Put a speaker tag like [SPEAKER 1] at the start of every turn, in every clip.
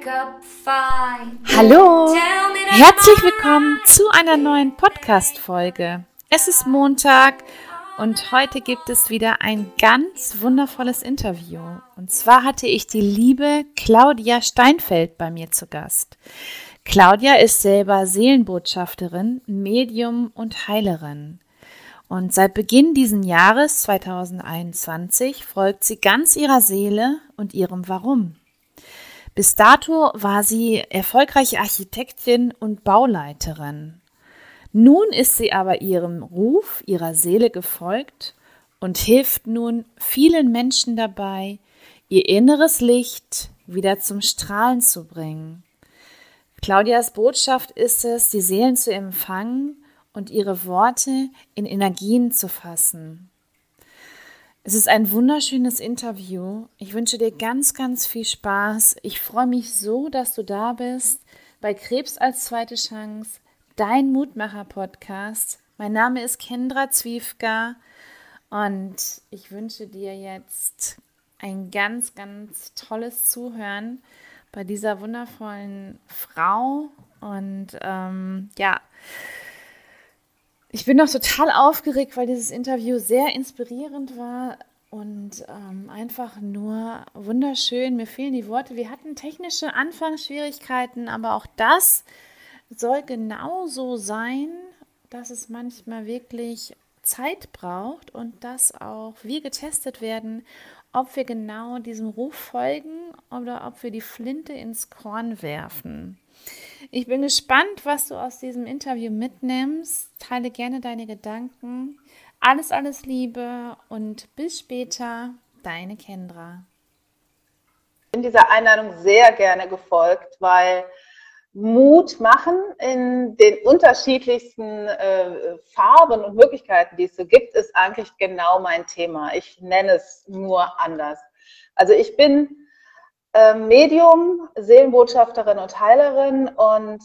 [SPEAKER 1] Hallo, herzlich willkommen zu einer neuen Podcast-Folge. Es ist Montag und heute gibt es wieder ein ganz wundervolles Interview. Und zwar hatte ich die liebe Claudia Steinfeld bei mir zu Gast. Claudia ist selber Seelenbotschafterin, Medium und Heilerin. Und seit Beginn dieses Jahres 2021 folgt sie ganz ihrer Seele und ihrem Warum. Bis dato war sie erfolgreiche Architektin und Bauleiterin. Nun ist sie aber ihrem Ruf, ihrer Seele gefolgt und hilft nun vielen Menschen dabei, ihr inneres Licht wieder zum Strahlen zu bringen. Claudias Botschaft ist es, die Seelen zu empfangen und ihre Worte in Energien zu fassen. Es ist ein wunderschönes Interview. Ich wünsche dir ganz, ganz viel Spaß. Ich freue mich so, dass du da bist bei Krebs als zweite Chance, dein Mutmacher-Podcast. Mein Name ist Kendra Zwiefka und ich wünsche dir jetzt ein ganz, ganz tolles Zuhören bei dieser wundervollen Frau. Und ich bin noch total aufgeregt, weil dieses Interview sehr inspirierend war und einfach nur wunderschön. Mir fehlen die Worte. Wir hatten technische Anfangsschwierigkeiten, aber auch das soll genauso sein, dass es manchmal wirklich Zeit braucht und dass auch wir getestet werden, ob wir genau diesem Ruf folgen oder ob wir die Flinte ins Korn werfen. Ich bin gespannt, was du aus diesem Interview mitnimmst. Teile gerne deine Gedanken. Alles Liebe und bis später, deine Kendra.
[SPEAKER 2] Ich bin dieser Einladung sehr gerne gefolgt, weil Mut machen in den unterschiedlichsten Farben und Möglichkeiten, die es so gibt, ist eigentlich genau mein Thema. Ich nenne es nur anders. Also ich bin Medium, Seelenbotschafterin und Heilerin und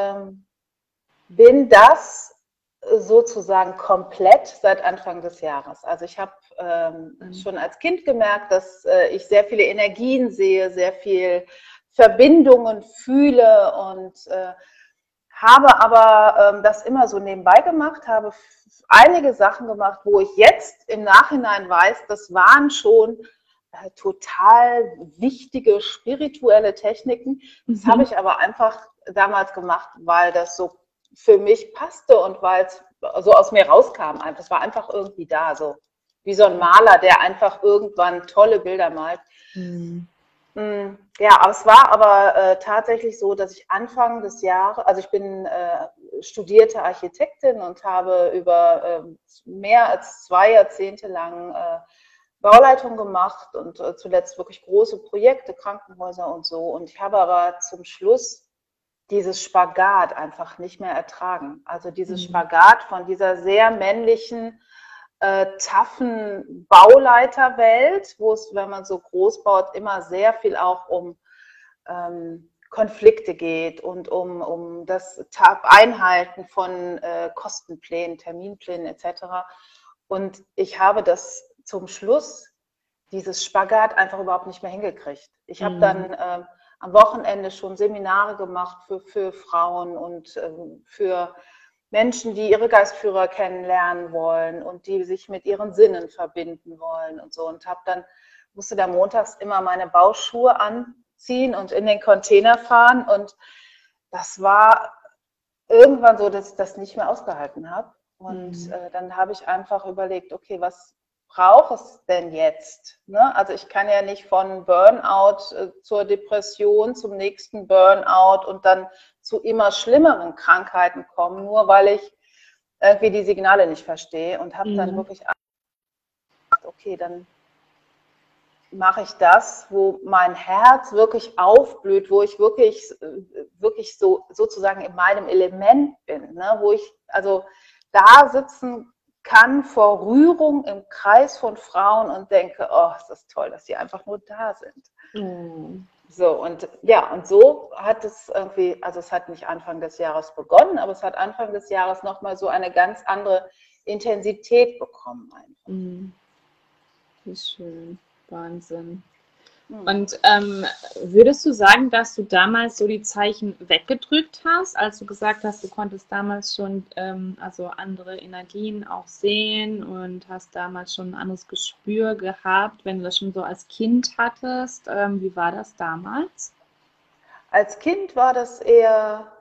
[SPEAKER 2] bin das sozusagen komplett seit Anfang des Jahres. Also ich habe schon als Kind gemerkt, dass ich sehr viele Energien sehe, sehr viel Verbindungen fühle und habe aber das immer so nebenbei gemacht, habe einige Sachen gemacht, wo ich jetzt im Nachhinein weiß, das waren schon total wichtige spirituelle Techniken. Das habe ich aber einfach damals gemacht, weil das so für mich passte und weil es so aus mir rauskam. Es war einfach irgendwie da, so wie so ein Maler, der einfach irgendwann tolle Bilder malt. Ja, aber es war aber tatsächlich so, dass ich Anfang des Jahres, also ich bin studierte Architektin und habe über mehr als 2 Jahrzehnte lang Bauleitung gemacht und zuletzt wirklich große Projekte, Krankenhäuser und so. Und ich habe aber zum Schluss dieses Spagat einfach nicht mehr ertragen. Also dieses Spagat von dieser sehr männlichen, taffen Bauleiterwelt, wo es, wenn man so groß baut, immer sehr viel auch um Konflikte geht und um das Einhalten von Kostenplänen, Terminplänen etc. Und ich habe das zum Schluss, dieses Spagat, einfach überhaupt nicht mehr hingekriegt. Ich habe dann am Wochenende schon Seminare gemacht für Frauen und für Menschen, die ihre Geistführer kennenlernen wollen und die sich mit ihren Sinnen verbinden wollen und so. Und musste da montags immer meine Bauschuhe anziehen und in den Container fahren. Und das war irgendwann so, dass ich das nicht mehr ausgehalten habe. Und dann habe ich einfach überlegt, okay, was brauche es denn jetzt? Ne? Also ich kann ja nicht von Burnout zur Depression, zum nächsten Burnout und dann zu immer schlimmeren Krankheiten kommen, nur weil ich irgendwie die Signale nicht verstehe und habe dann wirklich gedacht, okay, dann mache ich das, wo mein Herz wirklich aufblüht, wo ich wirklich so sozusagen in meinem Element bin, ne? Wo ich also da sitzen kann vor Rührung im Kreis von Frauen und denke, oh, ist das toll, dass die einfach nur da sind. So, und ja, und so hat es irgendwie, also es hat nicht Anfang des Jahres begonnen, aber es hat Anfang des Jahres nochmal so eine ganz andere Intensität bekommen einfach.
[SPEAKER 3] Wie schön, Wahnsinn.
[SPEAKER 1] Und würdest du sagen, dass du damals so die Zeichen weggedrückt hast, als du gesagt hast, du konntest damals schon also andere Energien auch sehen und hast damals schon ein anderes Gespür gehabt, wenn du das schon so als Kind hattest? Wie war das damals?
[SPEAKER 2] Als Kind war das eher,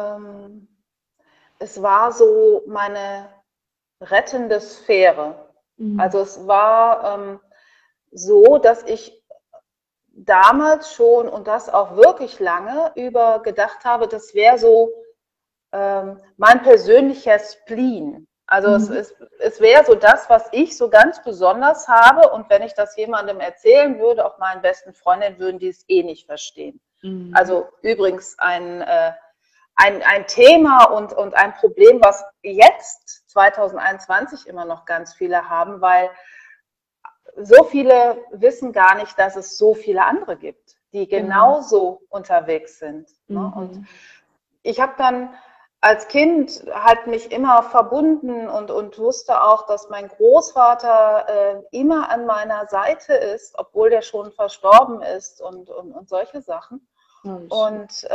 [SPEAKER 2] es war so meine rettende Sphäre. Also es war so, dass ich damals schon und das auch wirklich lange über gedacht habe, das wäre so mein persönlicher Spleen. Also es wäre so das, was ich so ganz besonders habe, und wenn ich das jemandem erzählen würde, auch meinen besten Freundinnen, würden die es eh nicht verstehen. Also übrigens ein Thema und ein Problem, was jetzt 2021 immer noch ganz viele haben, weil so viele wissen gar nicht, dass es so viele andere gibt, die genauso unterwegs sind. Ne? Und ich habe dann als Kind halt mich immer verbunden und wusste auch, dass mein Großvater immer an meiner Seite ist, obwohl der schon verstorben ist und solche Sachen. Und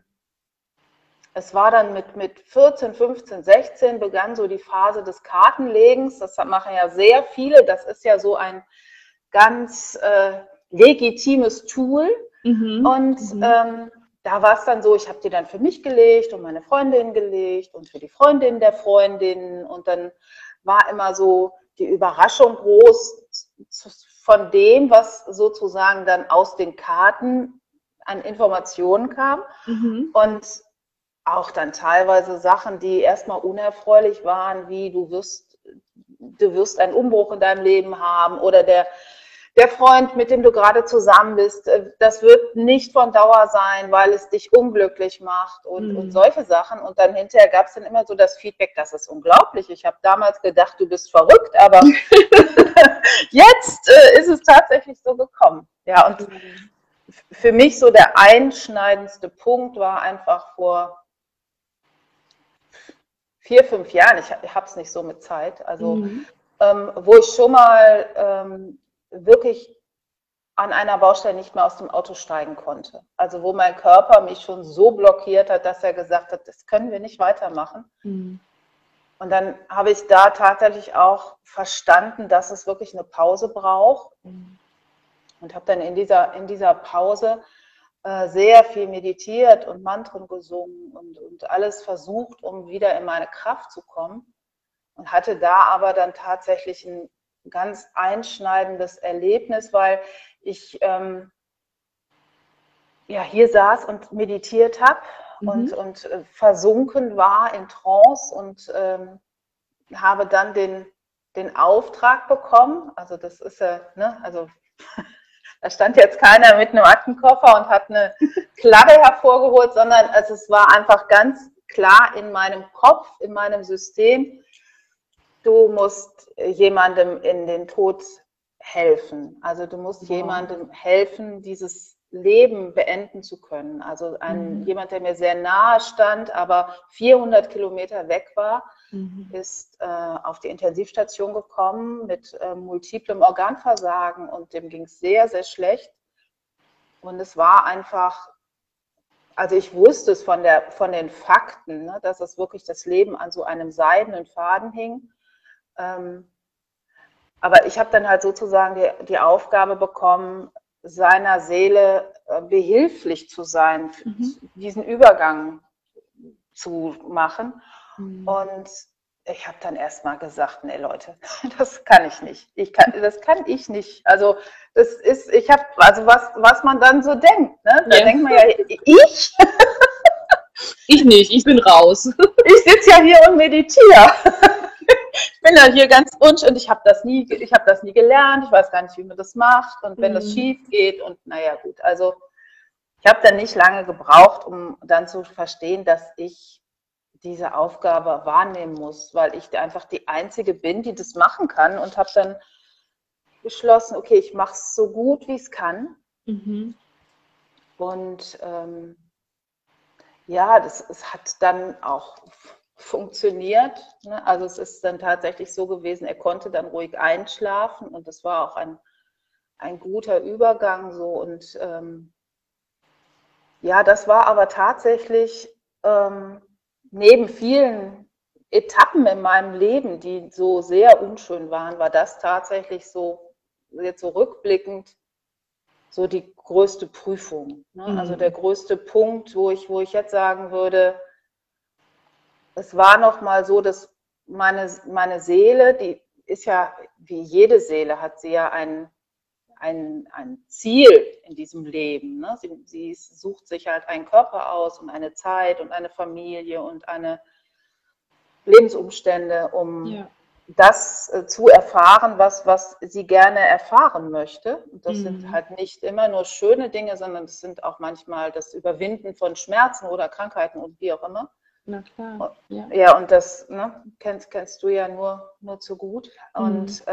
[SPEAKER 2] es war dann mit 14, 15, 16 begann so die Phase des Kartenlegens. Das machen ja sehr viele. Das ist ja so ein ganz legitimes Tool. Und da war es dann so, ich habe die dann für mich gelegt und meine Freundin gelegt und für die Freundin der Freundin. Und dann war immer so die Überraschung groß von dem, was sozusagen dann aus den Karten an Informationen kam. Und auch dann teilweise Sachen, die erstmal unerfreulich waren, wie du wirst einen Umbruch in deinem Leben haben, oder der Freund, mit dem du gerade zusammen bist, das wird nicht von Dauer sein, weil es dich unglücklich macht und solche Sachen. Und dann hinterher gab es dann immer so das Feedback, das ist unglaublich. Ich habe damals gedacht, du bist verrückt, aber jetzt ist es tatsächlich so gekommen. Ja, und für mich so der einschneidendste Punkt war einfach vor 4, 5 Jahren, ich habe es nicht so mit Zeit, also wo ich schon mal wirklich an einer Baustelle nicht mehr aus dem Auto steigen konnte. Also wo mein Körper mich schon so blockiert hat, dass er gesagt hat, das können wir nicht weitermachen. Und dann habe ich da tatsächlich auch verstanden, dass es wirklich eine Pause braucht. Und habe dann in dieser Pause sehr viel meditiert und Mantren gesungen und alles versucht, um wieder in meine Kraft zu kommen. Und hatte da aber dann tatsächlich ein ganz einschneidendes Erlebnis, weil ich hier saß und meditiert habe und versunken war in Trance und habe dann den Auftrag bekommen. Also das ist ja, ne, also da stand jetzt keiner mit einem Aktenkoffer und hat eine Kladde hervorgeholt, sondern also es war einfach ganz klar in meinem Kopf, in meinem System, du musst jemandem in den Tod helfen. Also du musst jemandem helfen, dieses Leben beenden zu können. Also jemand, der mir sehr nahe stand, aber 400 Kilometer weg war, ist auf die Intensivstation gekommen mit multiplem Organversagen und dem ging es sehr, sehr schlecht. Und es war einfach, also ich wusste es von den Fakten, ne, dass es wirklich das Leben an so einem seidenen Faden hing. Aber ich habe dann halt sozusagen die Aufgabe bekommen, seiner Seele behilflich zu sein, diesen Übergang zu machen. Und ich habe dann erstmal gesagt, nee Leute, das kann ich nicht. Das kann ich nicht. Also das ist, also was man dann so denkt, ne? Da denkt man ja, ich?
[SPEAKER 1] Ich nicht, ich bin raus.
[SPEAKER 2] Ich sitze ja hier und meditiere. Ich bin ja hier ganz unsch und ich habe das nie gelernt, ich weiß gar nicht, wie man das macht und wenn das schief geht und naja gut, also ich habe dann nicht lange gebraucht, um dann zu verstehen, dass ich diese Aufgabe wahrnehmen muss, weil ich einfach die Einzige bin, die das machen kann und habe dann beschlossen, okay, ich mache es so gut, wie ich es kann. Und es hat dann auch funktioniert. Ne? Also es ist dann tatsächlich so gewesen, er konnte dann ruhig einschlafen und es war auch ein ein guter Übergang so. Und ja, das war aber tatsächlich neben vielen Etappen in meinem Leben, die so sehr unschön waren, war das tatsächlich so, jetzt so rückblickend, so die größte Prüfung. Ne? Also der größte Punkt, wo ich jetzt sagen würde, es war nochmal so, dass meine Seele, die ist ja, wie jede Seele, hat sie ja ein Ziel in diesem Leben. Ne? Sie sucht sich halt einen Körper aus und eine Zeit und eine Familie und eine Lebensumstände, um das zu erfahren, was sie gerne erfahren möchte. Und das sind halt nicht immer nur schöne Dinge, sondern es sind auch manchmal das Überwinden von Schmerzen oder Krankheiten und wie auch immer.
[SPEAKER 1] Na klar.
[SPEAKER 2] Ja, und das kennst du ja nur zu gut. Und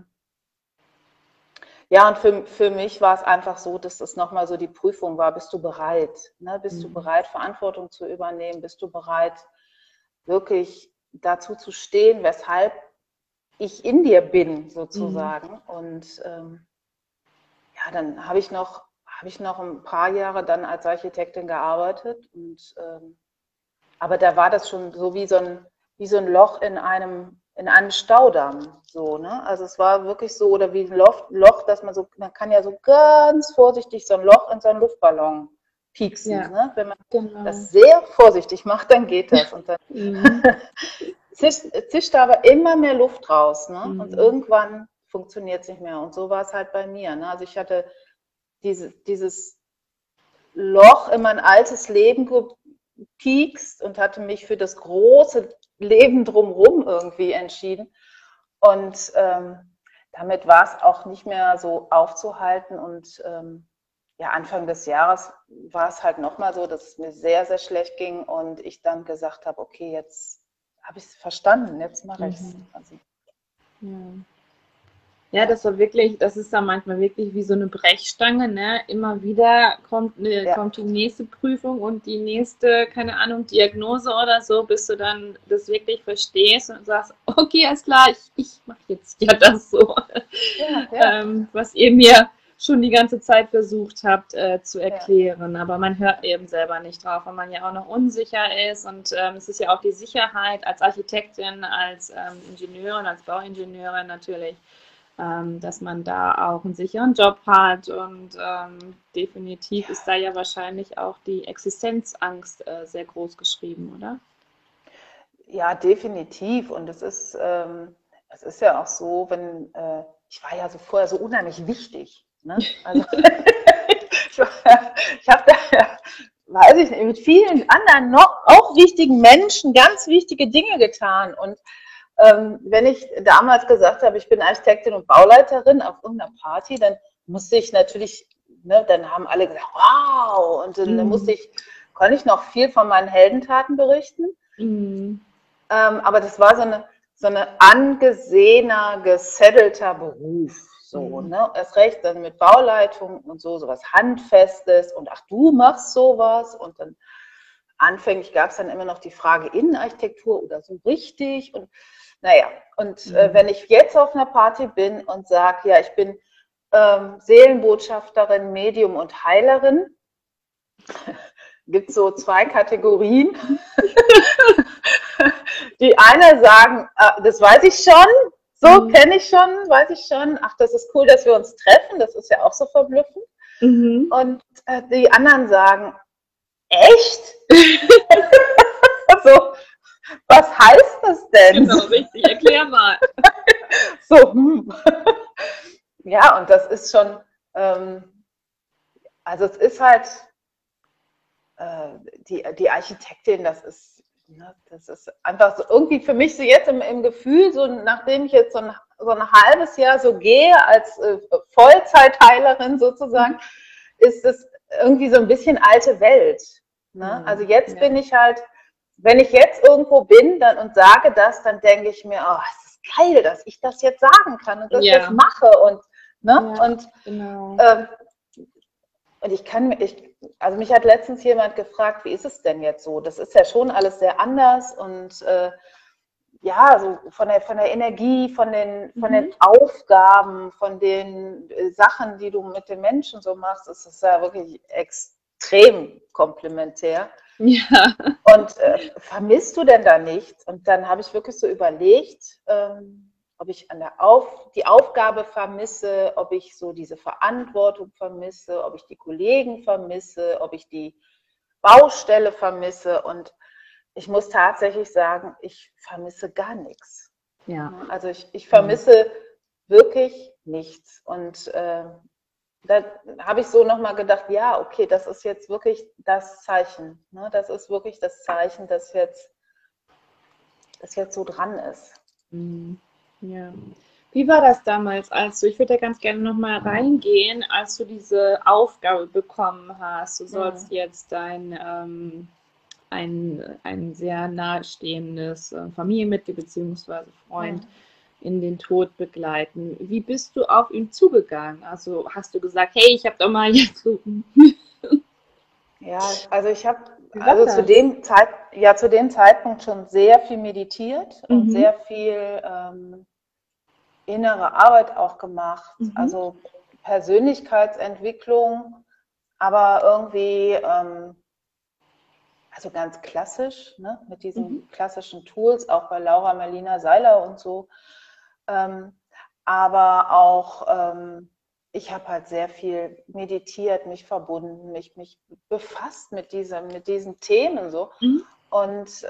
[SPEAKER 2] ja, und für mich war es einfach so, dass es nochmal so die Prüfung war, bist du bereit? Ne? Bist du bereit, Verantwortung zu übernehmen? Bist du bereit, wirklich dazu zu stehen, weshalb ich in dir bin, sozusagen? Und ja, dann habe ich noch ein paar Jahre dann als Architektin gearbeitet. Und, aber da war das schon so wie so ein Loch in einem Staudamm, so, ne? Also es war wirklich so, oder wie ein Loch, dass man kann ja so ganz vorsichtig so ein Loch in so einen Luftballon pieksen, ne? Wenn man das sehr vorsichtig macht, dann geht das. Und dann zischt da aber immer mehr Luft raus, ne? Und irgendwann funktioniert es nicht mehr. Und so war es halt bei mir, ne? Also ich hatte dieses Loch in mein altes Leben gepiekst und hatte mich für das große Leben drumherum irgendwie entschieden. Und damit war es auch nicht mehr so aufzuhalten. Und ja, Anfang des Jahres war es halt nochmal so, dass es mir sehr, sehr schlecht ging und ich dann gesagt habe, okay, jetzt habe ich es verstanden, jetzt mache ich es. Also,
[SPEAKER 1] ja, das ist dann manchmal wirklich wie so eine Brechstange, ne? Immer wieder kommt die nächste Prüfung und die nächste, keine Ahnung, Diagnose oder so, bis du dann das wirklich verstehst und sagst, okay, alles klar, ich mache jetzt ja das so, was ihr mir schon die ganze Zeit versucht habt zu erklären. Aber man hört eben selber nicht drauf, weil man ja auch noch unsicher ist. Und es ist ja auch die Sicherheit als Architektin, als Ingenieurin, als Bauingenieurin natürlich, dass man da auch einen sicheren Job hat. Und definitiv ist da ja wahrscheinlich auch die Existenzangst sehr groß geschrieben, oder?
[SPEAKER 2] Ja, definitiv. Und es ist ja auch so, ich war ja so vorher so unheimlich wichtig. Ne? Also ich habe da, weiß ich nicht, mit vielen anderen auch wichtigen Menschen ganz wichtige Dinge getan. Und wenn ich damals gesagt habe, ich bin Architektin und Bauleiterin auf irgendeiner Party, dann musste ich natürlich, ne, dann haben alle gesagt, wow, und dann konnte ich noch viel von meinen Heldentaten berichten. Aber das war so eine angesehener, gesettelter Beruf. So, ne? Erst recht dann mit Bauleitung und sowas Handfestes und ach, du machst sowas. Und dann anfänglich gab es dann immer noch die Frage Innenarchitektur oder so richtig. Und naja, und wenn ich jetzt auf einer Party bin und sage, ja, ich bin Seelenbotschafterin, Medium und Heilerin, gibt es so zwei Kategorien. Die eine sagen, das weiß ich schon, so kenne ich schon, weiß ich schon. Ach, das ist cool, dass wir uns treffen, das ist ja auch so verblüffend. Und die anderen sagen, echt? So, was heißt das denn?
[SPEAKER 1] Genau, richtig, erklär mal.
[SPEAKER 2] So, ja, und das ist schon, also es ist halt, die Architektin, das ist einfach so irgendwie für mich so jetzt im Gefühl, so nachdem ich jetzt so ein halbes Jahr so gehe als Vollzeitheilerin sozusagen, ist es irgendwie so ein bisschen alte Welt. Ne? Also jetzt bin ich halt, wenn ich jetzt irgendwo bin und sage das, dann denke ich mir, oh, es ist geil, dass ich das jetzt sagen kann und das jetzt mache. Und, ne? Und also mich hat letztens jemand gefragt, wie ist es denn jetzt so? Das ist ja schon alles sehr anders und ja, so von der Energie, von den
[SPEAKER 1] Mhm.
[SPEAKER 2] Aufgaben, von den Sachen, die du mit den Menschen so machst, ist es ja wirklich extrem komplementär.
[SPEAKER 1] Ja.
[SPEAKER 2] Und vermisst du denn da nichts? Und dann habe ich wirklich so überlegt, ob ich die Aufgabe vermisse, ob ich so diese Verantwortung vermisse, ob ich die Kollegen vermisse, ob ich die Baustelle vermisse. Und ich muss tatsächlich sagen, ich vermisse gar nichts.
[SPEAKER 1] Ja.
[SPEAKER 2] Also ich vermisse wirklich nichts. Und da habe ich so nochmal gedacht, ja, okay, das ist jetzt wirklich das Zeichen. Ne? Das ist wirklich das Zeichen, dass jetzt so dran ist.
[SPEAKER 1] Ja. Wie war das damals, ich würde da ganz gerne nochmal reingehen, als du diese Aufgabe bekommen hast, du sollst jetzt ein sehr nahestehendes Familienmitglied bzw. Freund in den Tod begleiten. Wie bist du auf ihn zugegangen? Also hast du gesagt, hey, ich habe doch mal jetzt so.
[SPEAKER 2] Ja, also ich habe zu
[SPEAKER 1] das?
[SPEAKER 2] dem Zeitpunkt schon sehr viel meditiert und sehr viel innere Arbeit auch gemacht. Also Persönlichkeitsentwicklung, aber irgendwie also ganz klassisch, ne, mit diesen klassischen Tools, auch bei Laura Marlina Seiler und so. Aber auch, ich habe halt sehr viel meditiert, mich verbunden, mich befasst mit diesen Themen so. Und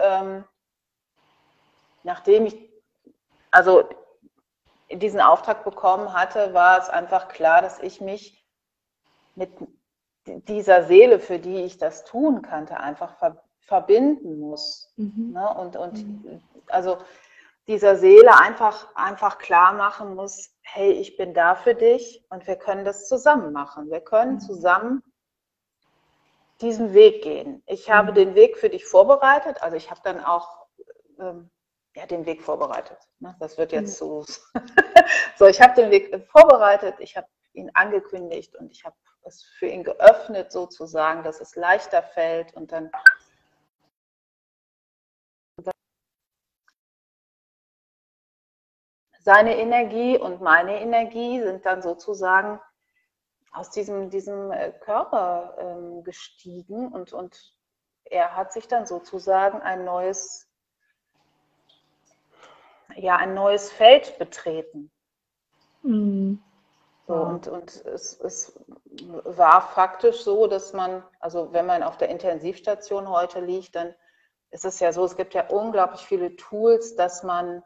[SPEAKER 2] nachdem ich also diesen Auftrag bekommen hatte, war es einfach klar, dass ich mich mit dieser Seele, für die ich das tun kannte, einfach verbinden muss. Ne? Und also dieser Seele einfach klar machen muss, hey, ich bin da für dich und wir können das zusammen machen. Wir können zusammen diesen Weg gehen. Ich habe den Weg für dich vorbereitet, also ich habe dann auch den Weg vorbereitet. Ne? Das wird jetzt so. So, ich habe den Weg vorbereitet, ich habe ihn angekündigt und ich habe es für ihn geöffnet sozusagen, dass es leichter fällt und dann seine Energie und meine Energie sind dann sozusagen aus diesem Körper gestiegen und er hat sich dann sozusagen ein neues Feld betreten. So, und es war faktisch so, dass man, also wenn man auf der Intensivstation heute liegt, dann ist es ja so, es gibt ja unglaublich viele Tools, dass man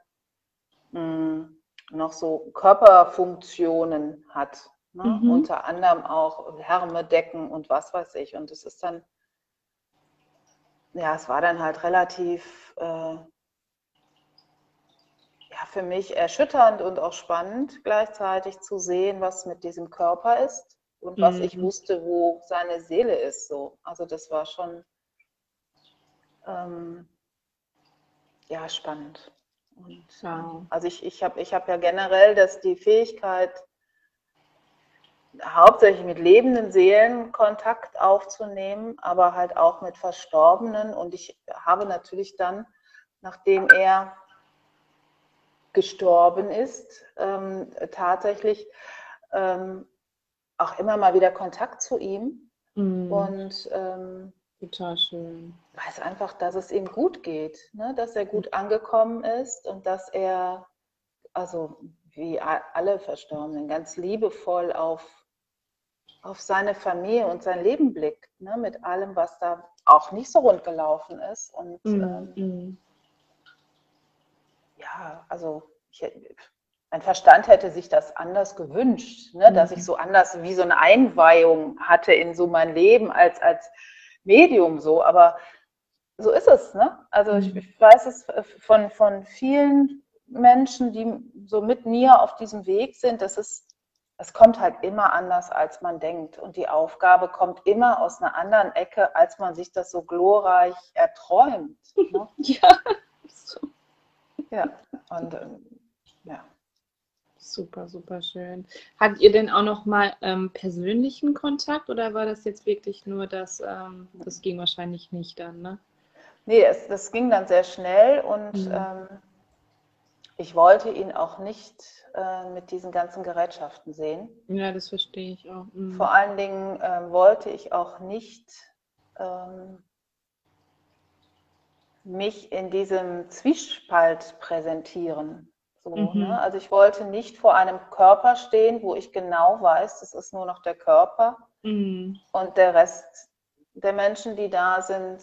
[SPEAKER 2] noch so Körperfunktionen hat. Ne? Unter anderem auch Wärmedecken und was weiß ich. Und es ist dann, ja, es war dann halt relativ für mich erschütternd und auch spannend gleichzeitig zu sehen, was mit diesem Körper ist und was ich wusste, wo seine Seele ist. So. Also das war schon spannend. Und, also ich hab ja generell die Fähigkeit, hauptsächlich mit lebenden Seelen Kontakt aufzunehmen, aber halt auch mit Verstorbenen. Und ich habe natürlich dann, nachdem er gestorben ist, tatsächlich auch immer mal wieder Kontakt zu ihm und
[SPEAKER 1] total schön.
[SPEAKER 2] weiß einfach, dass es ihm gut geht, ne? Dass er gut angekommen ist und dass er, also wie alle Verstorbenen, ganz liebevoll auf seine Familie und sein Leben blickt, ne? Mit allem, was da auch nicht so rund gelaufen ist. Und ja, also mein Verstand hätte sich das anders gewünscht, ne? Dass ich so anders wie so eine Einweihung hatte in so mein Leben als Medium so, aber so ist es, ne? Also ich weiß es von vielen Menschen, die so mit mir auf diesem Weg sind, es kommt halt immer anders, als man denkt. Und die Aufgabe kommt immer aus einer anderen Ecke, als man sich das so glorreich erträumt. Ne?
[SPEAKER 1] Ja.
[SPEAKER 2] Ja, und ja.
[SPEAKER 1] Super, super schön. Hattet ihr denn auch noch mal persönlichen Kontakt oder war das jetzt wirklich nur das ging wahrscheinlich nicht dann, ne?
[SPEAKER 2] Nee, das ging dann sehr schnell und ich wollte ihn auch nicht mit diesen ganzen Gerätschaften sehen.
[SPEAKER 1] Ja, das verstehe ich auch.
[SPEAKER 2] Vor allen Dingen wollte ich auch nicht mich in diesem Zwiespalt präsentieren. So, ne? Also ich wollte nicht vor einem Körper stehen, wo ich genau weiß, das ist nur noch der Körper und der Rest der Menschen, die da sind,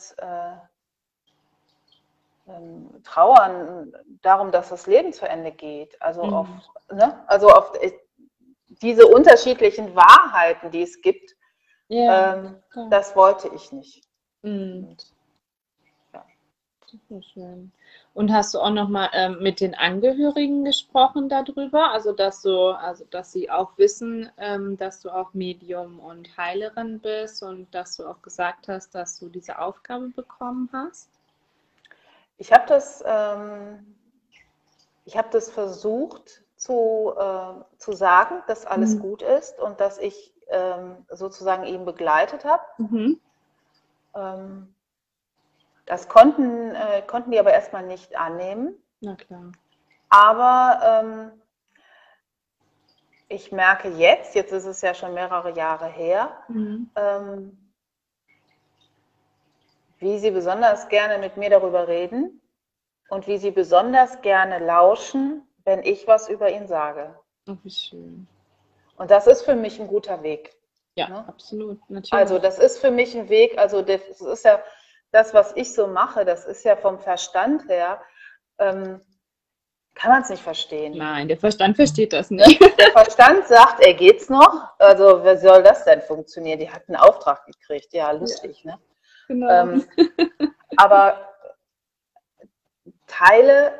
[SPEAKER 2] trauern darum, dass das Leben zu Ende geht. Also auf diese unterschiedlichen Wahrheiten, die es gibt, das wollte ich nicht.
[SPEAKER 1] Super schön. Und hast du auch nochmal mit den Angehörigen gesprochen darüber? Also dass sie auch wissen, dass du auch Medium und Heilerin bist und dass du auch gesagt hast, dass du diese Aufgabe bekommen hast?
[SPEAKER 2] Ich habe das versucht zu sagen, dass alles gut ist und dass ich sozusagen ihn begleitet habe. Das konnten die aber erstmal nicht annehmen.
[SPEAKER 1] Na klar.
[SPEAKER 2] Aber ich merke jetzt ist es ja schon mehrere Jahre her, wie sie besonders gerne mit mir darüber reden und wie sie besonders gerne lauschen, wenn ich was über ihn sage.
[SPEAKER 1] Oh, wie schön.
[SPEAKER 2] Und das ist für mich ein guter Weg.
[SPEAKER 1] Ja, ne? Absolut, natürlich.
[SPEAKER 2] Also das ist für mich ein Weg, also das ist ja das, was ich so mache, das ist ja vom Verstand her, kann man es nicht verstehen.
[SPEAKER 1] Nein, der Verstand versteht das nicht.
[SPEAKER 2] Der Verstand sagt, geht's noch? Also, wie soll das denn funktionieren? Die hat einen Auftrag gekriegt. Ja, lustig, ne?
[SPEAKER 1] Genau.
[SPEAKER 2] Aber Teile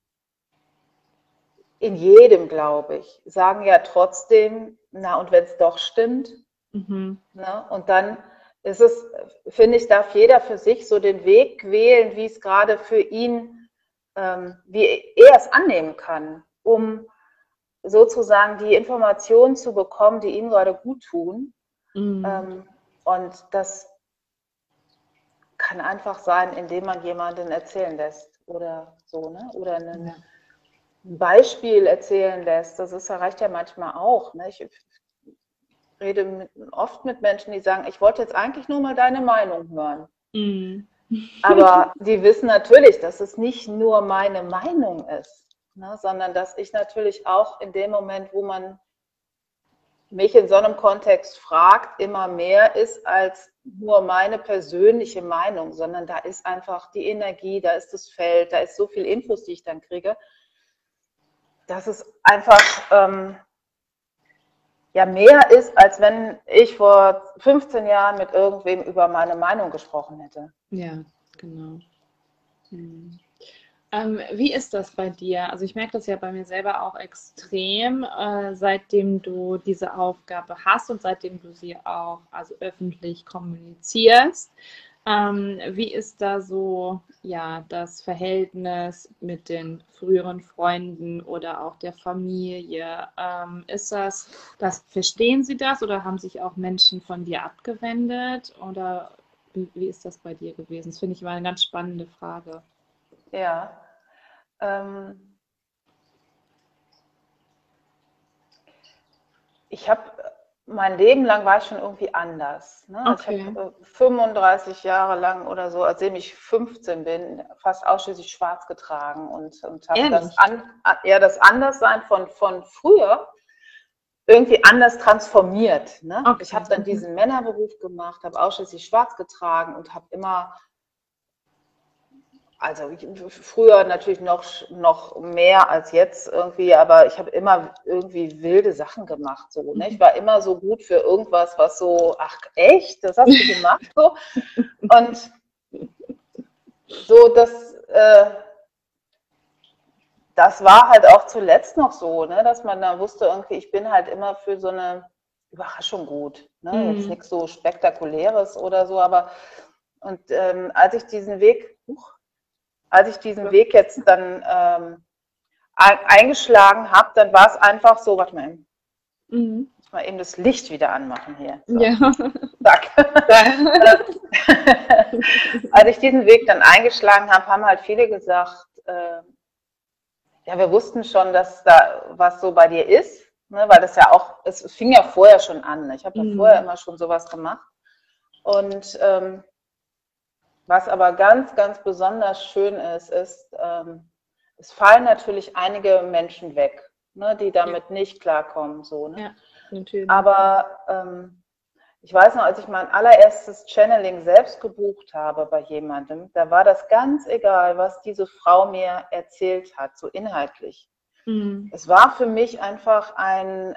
[SPEAKER 2] in jedem, glaube ich, sagen ja trotzdem, na, und wenn es doch stimmt, ne? Und dann ist es, finde ich, darf jeder für sich so den Weg wählen, wie es gerade für ihn, wie er es annehmen kann, um sozusagen die Informationen zu bekommen, die ihm gerade gut tun. Und das kann einfach sein, indem man jemanden erzählen lässt oder so, ne? Oder ein Beispiel erzählen lässt. Reicht ja manchmal auch. Ne? Ich rede oft mit Menschen, die sagen, ich wollte jetzt eigentlich nur mal deine Meinung hören. Aber die wissen natürlich, dass es nicht nur meine Meinung ist, ne? Sondern dass ich natürlich auch in dem Moment, wo man mich in so einem Kontext fragt, immer mehr ist als nur meine persönliche Meinung, sondern da ist einfach die Energie, da ist das Feld, da ist so viel Infos, die ich dann kriege, dass es einfach mehr ist, als wenn ich vor 15 Jahren mit irgendwem über meine Meinung gesprochen hätte.
[SPEAKER 1] Ja, genau. Wie ist das bei dir? Also ich merke das ja bei mir selber auch extrem, seitdem du diese Aufgabe hast und seitdem du sie auch öffentlich kommunizierst. Wie ist da so das Verhältnis mit den früheren Freunden oder auch der Familie? Ist das, verstehen sie das oder haben sich auch Menschen von dir abgewendet? Oder wie ist das bei dir gewesen? Das finde ich immer eine ganz spannende Frage.
[SPEAKER 2] Ja, ich habe mein Leben lang war ich schon irgendwie anders. Ne?
[SPEAKER 1] Okay.
[SPEAKER 2] Ich habe 35 Jahre lang oder so, seitdem ich 15 bin, fast ausschließlich schwarz getragen und habe das Anderssein von früher irgendwie anders transformiert. Ne? Okay. Ich habe dann diesen Männerberuf gemacht, habe ausschließlich schwarz getragen und habe immer, also früher natürlich noch mehr als jetzt irgendwie, aber ich habe immer irgendwie wilde Sachen gemacht. So, ne? Ich war immer so gut für irgendwas, was so, ach echt, das hast du gemacht? So. Und so, das war halt auch zuletzt noch so, ne? Dass man da wusste, irgendwie, ich bin halt immer für so eine Überraschung gut. Ne? Jetzt nichts so Spektakuläres oder so, aber und als ich diesen Weg jetzt dann eingeschlagen habe, dann war es einfach so, warte mal, ich muss mal eben das Licht wieder anmachen hier. So.
[SPEAKER 1] Ja.
[SPEAKER 2] Zack. Als ich diesen Weg dann eingeschlagen habe, haben halt viele gesagt, ja, wir wussten schon, dass da was so bei dir ist, ne, weil das ja auch, es fing ja vorher schon an. Ne? Ich habe ja vorher immer schon sowas gemacht. Und was aber ganz, ganz besonders schön ist, es fallen natürlich einige Menschen weg, ne, die damit nicht klarkommen. So, ne?
[SPEAKER 1] Ja, natürlich.
[SPEAKER 2] Aber ich weiß noch, als ich mein allererstes Channeling selbst gebucht habe bei jemandem, da war das ganz egal, was diese Frau mir erzählt hat, so inhaltlich. Es war für mich einfach ein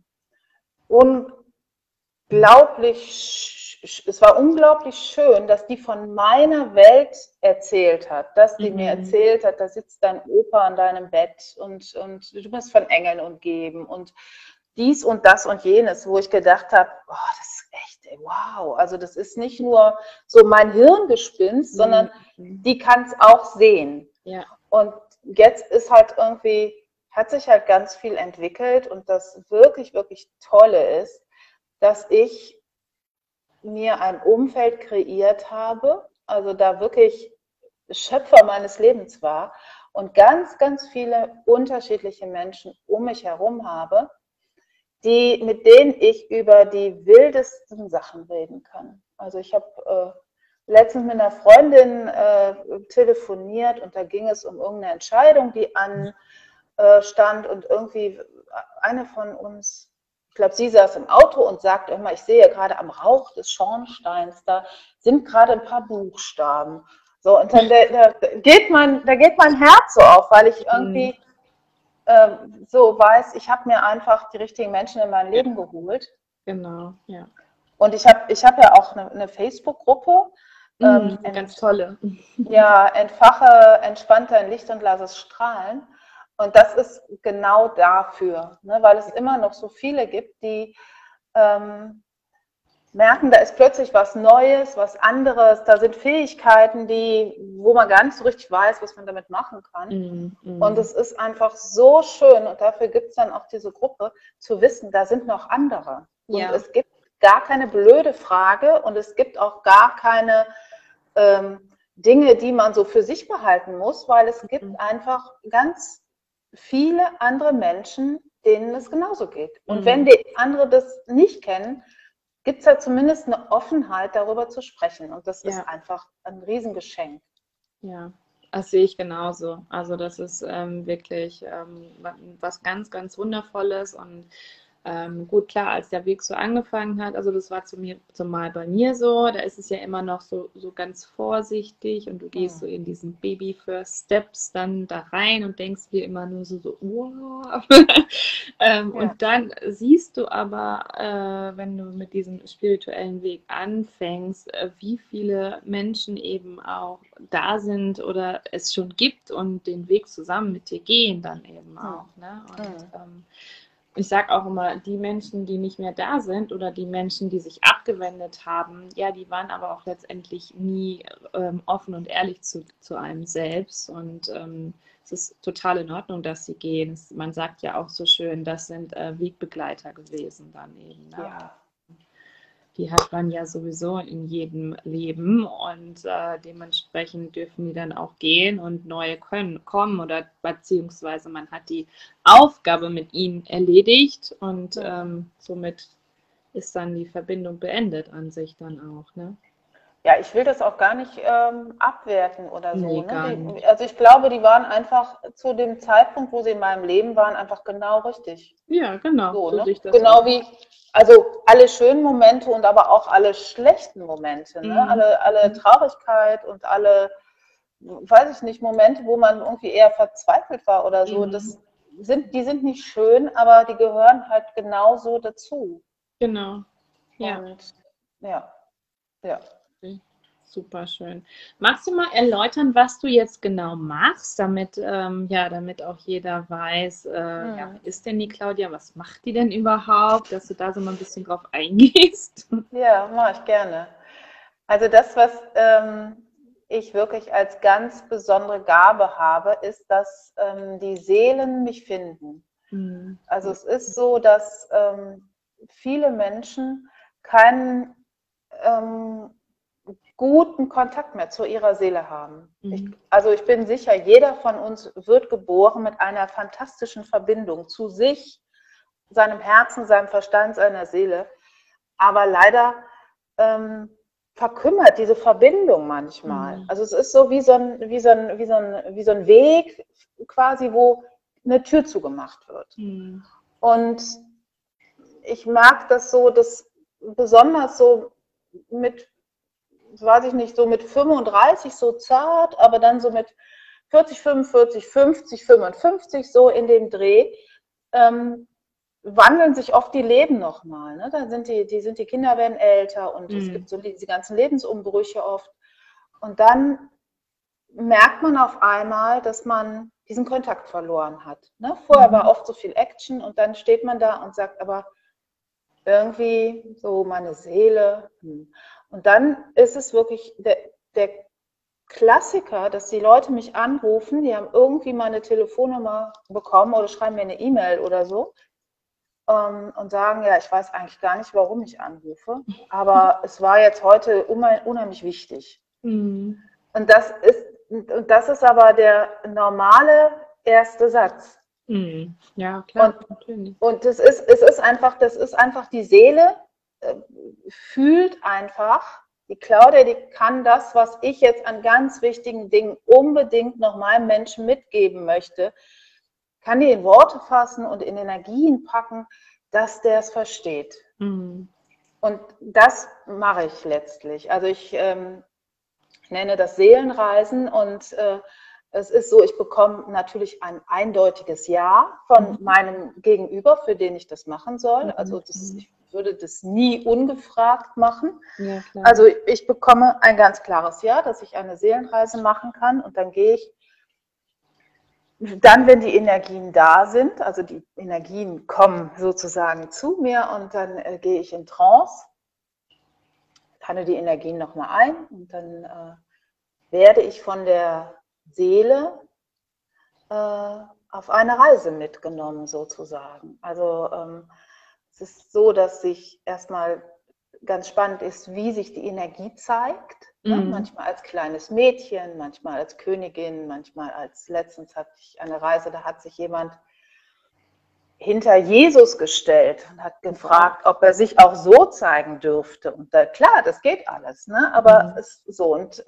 [SPEAKER 2] es war unglaublich schön, dass die von meiner Welt erzählt hat, dass die mir erzählt hat, da sitzt dein Opa an deinem Bett und du bist von Engeln umgeben und dies und das und jenes, wo ich gedacht habe, oh, das ist echt, wow, also das ist nicht nur so mein Hirngespinst, sondern die kann es auch sehen.
[SPEAKER 1] Ja.
[SPEAKER 2] Und jetzt ist halt irgendwie, hat sich halt ganz viel entwickelt und das wirklich, wirklich Tolle ist, dass ich mir ein Umfeld kreiert habe, also da wirklich Schöpfer meines Lebens war und ganz, ganz viele unterschiedliche Menschen um mich herum habe, mit denen ich über die wildesten Sachen reden kann. Also ich habe letztens mit einer Freundin telefoniert und da ging es um irgendeine Entscheidung, die anstand und irgendwie eine von uns, ich glaube, sie saß im Auto und sagte immer, ich sehe gerade am Rauch des Schornsteins, da sind gerade ein paar Buchstaben. So, und dann da geht mein Herz so auf, weil ich irgendwie so weiß, ich habe mir einfach die richtigen Menschen in mein Leben geholt.
[SPEAKER 1] Genau, ja.
[SPEAKER 2] Und ich hab ja auch eine Facebook-Gruppe.
[SPEAKER 1] Ganz tolle.
[SPEAKER 2] Ja, entfache entspannt dein Licht und lass es strahlen. Und das ist genau dafür, ne, weil es immer noch so viele gibt, die merken, da ist plötzlich was Neues, was anderes, da sind Fähigkeiten, wo man gar nicht so richtig weiß, was man damit machen kann. Und es ist einfach so schön und dafür gibt es dann auch diese Gruppe, zu wissen, da sind noch andere. Und es gibt gar keine blöde Frage und es gibt auch gar keine Dinge, die man so für sich behalten muss, weil es gibt einfach ganz viele andere Menschen, denen es genauso geht. Und wenn die andere das nicht kennen, gibt es ja zumindest eine Offenheit, darüber zu sprechen. Und das ist einfach ein Riesengeschenk.
[SPEAKER 1] Ja, das sehe ich genauso. Also das ist wirklich was ganz, ganz Wundervolles und gut, klar, als der Weg so angefangen hat, also das war zumal bei mir so, da ist es ja immer noch so ganz vorsichtig und du gehst so in diesen Baby First Steps dann da rein und denkst dir immer nur so wow. Und dann siehst du aber, wenn du mit diesem spirituellen Weg anfängst, wie viele Menschen eben auch da sind oder es schon gibt und den Weg zusammen mit dir gehen dann eben auch. Ne? Und ich sage auch immer, die Menschen, die nicht mehr da sind oder die Menschen, die sich abgewendet haben, ja, die waren aber auch letztendlich nie offen und ehrlich zu einem selbst. Und es ist total in Ordnung, dass sie gehen. Man sagt ja auch so schön, das sind Wegbegleiter gewesen dann eben. Ne?
[SPEAKER 2] Ja.
[SPEAKER 1] Die hat man ja sowieso in jedem Leben und dementsprechend dürfen die dann auch gehen und neue können kommen oder beziehungsweise man hat die Aufgabe mit ihnen erledigt und somit ist dann die Verbindung beendet an sich dann auch, ne?
[SPEAKER 2] Ja, ich will das auch gar nicht abwerten oder so.
[SPEAKER 1] Nee,
[SPEAKER 2] Ne?
[SPEAKER 1] gar nicht.
[SPEAKER 2] Also ich glaube, die waren einfach zu dem Zeitpunkt, wo sie in meinem Leben waren, einfach genau richtig.
[SPEAKER 1] Ja, genau.
[SPEAKER 2] So, ne? Genau wie, also alle schönen Momente und aber auch alle schlechten Momente. Ne? Alle Traurigkeit und alle, weiß ich nicht, Momente, wo man irgendwie eher verzweifelt war oder so. Die sind nicht schön, aber die gehören halt genauso dazu.
[SPEAKER 1] Genau. Ja.
[SPEAKER 2] Und ja.
[SPEAKER 1] Super schön. Magst du mal erläutern, was du jetzt genau machst, damit auch jeder weiß, wer ist denn die Claudia, was macht die denn überhaupt, dass du da so mal ein bisschen drauf eingehst?
[SPEAKER 2] Ja, mache ich gerne. Also das, was ich wirklich als ganz besondere Gabe habe, ist, dass die Seelen mich finden. Also es ist so, dass viele Menschen keinen guten Kontakt mehr zu ihrer Seele haben.
[SPEAKER 1] Mhm.
[SPEAKER 2] Ich bin sicher, jeder von uns wird geboren mit einer fantastischen Verbindung zu sich, seinem Herzen, seinem Verstand, seiner Seele. Aber leider verkümmert diese Verbindung manchmal.
[SPEAKER 1] Mhm.
[SPEAKER 2] Also es ist so wie so ein Weg quasi, wo eine Tür zugemacht wird.
[SPEAKER 1] Mhm.
[SPEAKER 2] Und ich mag das so, dass besonders so mit, weiß ich nicht, so mit 35 so zart, aber dann so mit 40, 45, 50, 55 so in dem Dreh, wandeln sich oft die Leben nochmal. Ne? Dann sind die Kinder werden älter und es gibt so diese ganzen Lebensumbrüche oft. Und dann merkt man auf einmal, dass man diesen Kontakt verloren hat. Ne? Vorher war oft so viel Action und dann steht man da und sagt, aber irgendwie so meine Seele. Und dann ist es wirklich der Klassiker, dass die Leute mich anrufen, die haben irgendwie meine Telefonnummer bekommen oder schreiben mir eine E-Mail oder so und sagen, ja, ich weiß eigentlich gar nicht, warum ich anrufe, aber es war jetzt heute unheimlich wichtig.
[SPEAKER 1] Mhm.
[SPEAKER 2] Und das ist aber der normale erste Satz.
[SPEAKER 1] Mhm. Ja, klar, natürlich.
[SPEAKER 2] Und das ist einfach die Seele fühlt einfach, die Claudia, die kann das, was ich jetzt an ganz wichtigen Dingen unbedingt noch meinem Menschen mitgeben möchte, kann die in Worte fassen und in Energien packen, dass der es versteht.
[SPEAKER 1] Mhm.
[SPEAKER 2] Und das mache ich letztlich. Also ich nenne das Seelenreisen und es ist so, ich bekomme natürlich ein eindeutiges Ja von meinem Gegenüber, für den ich das machen soll. Also ich würde das nie ungefragt machen.
[SPEAKER 1] Ja, klar.
[SPEAKER 2] Also ich bekomme ein ganz klares Ja, dass ich eine Seelenreise machen kann und dann gehe ich dann, wenn die Energien da sind, also die Energien kommen sozusagen zu mir und dann gehe ich in Trance, tanne die Energien nochmal ein und dann werde ich von der Seele auf eine Reise mitgenommen sozusagen. Also es ist so, dass sich erstmal ganz spannend ist, wie sich die Energie zeigt. Ne? Manchmal als kleines Mädchen, manchmal als Königin, manchmal letztens hatte ich eine Reise, da hat sich jemand hinter Jesus gestellt und hat gefragt, ob er sich auch so zeigen dürfte. Und klar, das geht alles, ne? Aber es so. Und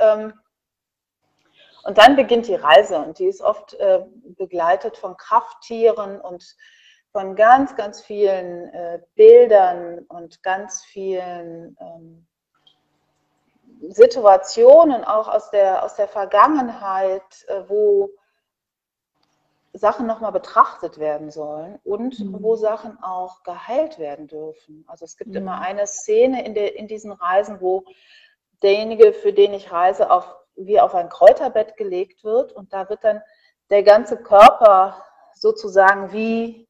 [SPEAKER 2] dann beginnt die Reise und die ist oft begleitet von Krafttieren und von ganz, ganz vielen Bildern und ganz vielen Situationen auch aus der Vergangenheit, wo Sachen nochmal betrachtet werden sollen und wo Sachen auch geheilt werden dürfen. Also es gibt immer eine Szene in diesen Reisen, wo derjenige, für den ich reise, wie auf ein Kräuterbett gelegt wird und da wird dann der ganze Körper sozusagen wie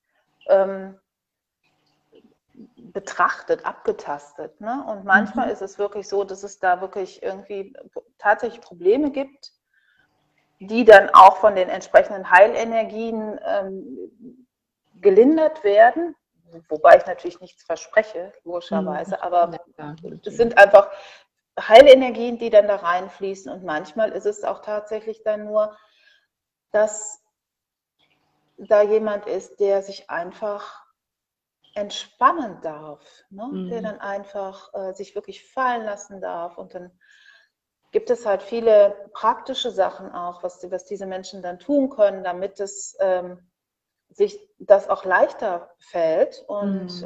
[SPEAKER 2] betrachtet, abgetastet. Ne? Und manchmal ist es wirklich so, dass es da wirklich irgendwie tatsächlich Probleme gibt, die dann auch von den entsprechenden Heilenergien gelindert werden, wobei ich natürlich nichts verspreche, logischerweise, aber es sind einfach Heilenergien, die dann da reinfließen und manchmal ist es auch tatsächlich dann nur, dass da jemand ist, der sich einfach entspannen darf, ne? Der dann einfach sich wirklich fallen lassen darf und dann gibt es halt viele praktische Sachen auch, was diese Menschen dann tun können, damit es sich das auch leichter fällt und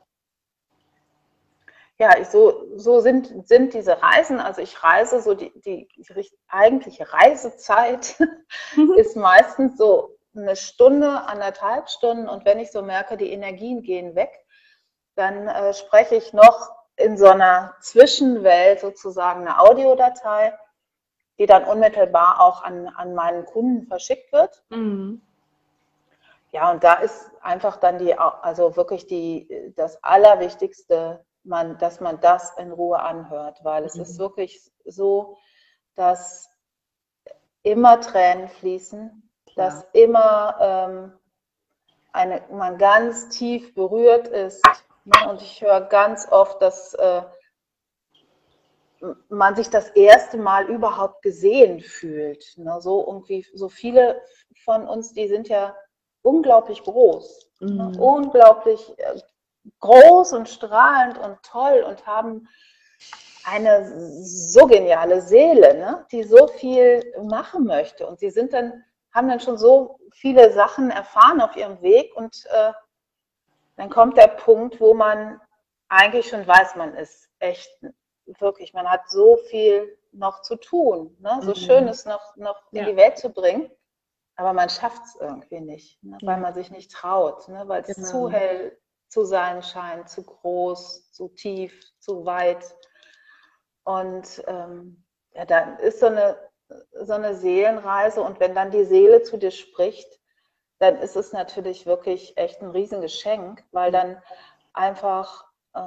[SPEAKER 2] ja, so sind diese Reisen, also ich reise so die eigentliche Reisezeit ist meistens so eine Stunde, 1,5 Stunden und wenn ich so merke, die Energien gehen weg, dann spreche ich noch in so einer Zwischenwelt sozusagen eine Audiodatei, die dann unmittelbar auch an meinen Kunden verschickt wird. Ja, und da ist einfach dann also wirklich das Allerwichtigste, dass man das in Ruhe anhört, weil es ist wirklich so, dass immer Tränen fließen, dass immer man ganz tief berührt ist. Ne? Und ich höre ganz oft, dass man sich das erste Mal überhaupt gesehen fühlt. Ne? So irgendwie, so viele von uns, die sind ja unglaublich groß, ne? Unglaublich groß und strahlend und toll und haben eine so geniale Seele, ne? Die so viel machen möchte. Und sie haben dann schon so viele Sachen erfahren auf ihrem Weg und dann kommt der Punkt, wo man eigentlich schon weiß, man ist echt wirklich, man hat so viel noch zu tun, ne? So Schönes noch in die Welt zu bringen, aber man schafft es irgendwie nicht, ne? Weil man sich nicht traut, ne? Weil es zu hell zu sein scheint, zu groß, zu tief, zu weit. Und ja, dann ist so eine Seelenreise und wenn dann die Seele zu dir spricht, dann ist es natürlich wirklich echt ein Riesengeschenk, weil dann einfach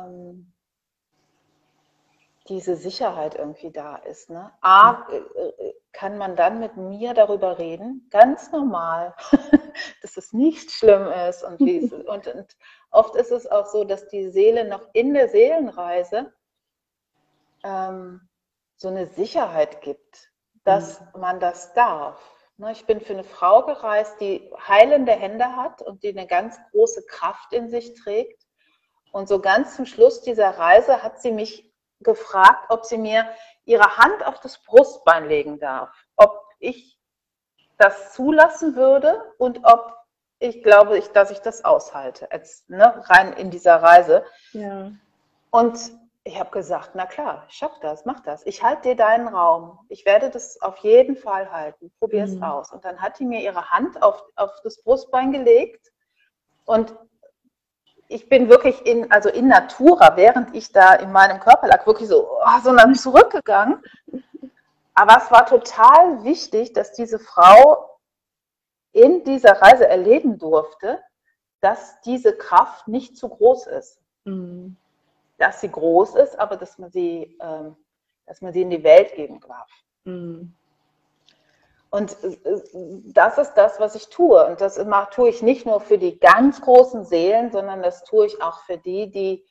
[SPEAKER 2] diese Sicherheit irgendwie da ist. Ne? Kann man dann mit mir darüber reden, ganz normal, dass es nicht schlimm ist und oft ist es auch so, dass die Seele noch in der Seelenreise so eine Sicherheit gibt, dass man das darf. Ne? Ich bin für eine Frau gereist, die heilende Hände hat und die eine ganz große Kraft in sich trägt. Und so ganz zum Schluss dieser Reise hat sie mich gefragt, ob sie mir ihre Hand auf das Brustbein legen darf, ob ich das zulassen würde und ob ich glaube, dass ich das aushalte, jetzt, ne, rein in dieser Reise. Ja. Und ich habe gesagt, na klar, ich schaffe das, mach das. Ich halte dir deinen Raum. Ich werde das auf jeden Fall halten. Probier es aus. Und dann hat die mir ihre Hand auf das Brustbein gelegt und ich bin wirklich in Natura, während ich da in meinem Körper lag, wirklich so dann zurückgegangen. Aber es war total wichtig, dass diese Frau in dieser Reise erleben durfte, dass diese Kraft nicht zu groß ist. Dass sie groß ist, aber dass man sie in die Welt geben darf. Und das ist das, was ich tue. Und das tue ich nicht nur für die ganz großen Seelen, sondern das tue ich auch für die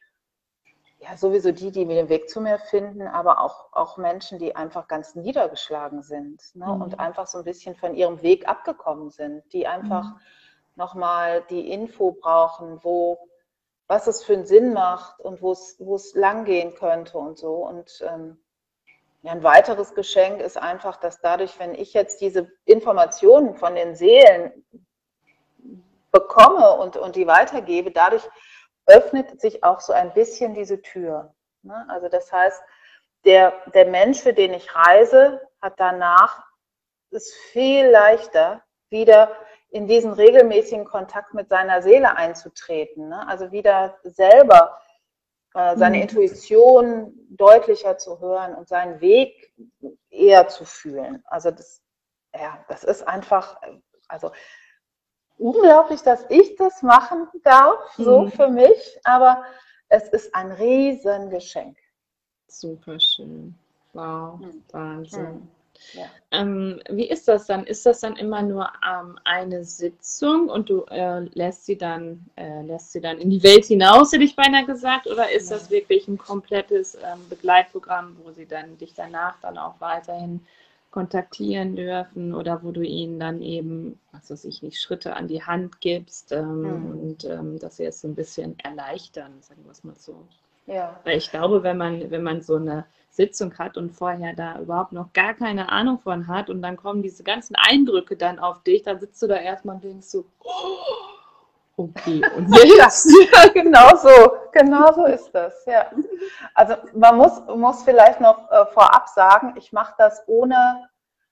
[SPEAKER 2] den Weg zu mir finden, aber auch Menschen, die einfach ganz niedergeschlagen sind, ne? Und einfach so ein bisschen von ihrem Weg abgekommen sind, die einfach nochmal die Info brauchen, was es für einen Sinn macht und wo es lang gehen könnte und so. Und ein weiteres Geschenk ist einfach, dass dadurch, wenn ich jetzt diese Informationen von den Seelen bekomme und die weitergebe, dadurch öffnet sich auch so ein bisschen diese Tür. Ne? Also das heißt, der Mensch, für den ich reise, hat danach es viel leichter, wieder in diesen regelmäßigen Kontakt mit seiner Seele einzutreten. Ne? Also wieder selber seine Intuition deutlicher zu hören und seinen Weg eher zu fühlen. Also das ist einfach, unglaublich, dass ich das machen darf, so für mich, aber es ist ein Riesengeschenk.
[SPEAKER 1] Super schön. Wow, Wahnsinn. Ja. Wie ist das dann? Ist das dann immer nur eine Sitzung und du lässt sie dann in die Welt hinaus, hätte ich beinahe gesagt, oder ist das wirklich ein komplettes Begleitprogramm, wo sie dann dich danach dann auch weiterhin kontaktieren dürfen oder wo du ihnen dann eben, Schritte an die Hand gibst und dass sie es so ein bisschen erleichtern, sagen wir es mal so. Ja. Weil ich glaube, wenn man so eine Sitzung hat und vorher da überhaupt noch gar keine Ahnung von hat und dann kommen diese ganzen Eindrücke dann auf dich, dann sitzt du da erstmal und denkst so, okay, und jetzt?
[SPEAKER 2] Ja, genau so ist das, ja. Also man muss vielleicht noch vorab sagen, ich mache das ohne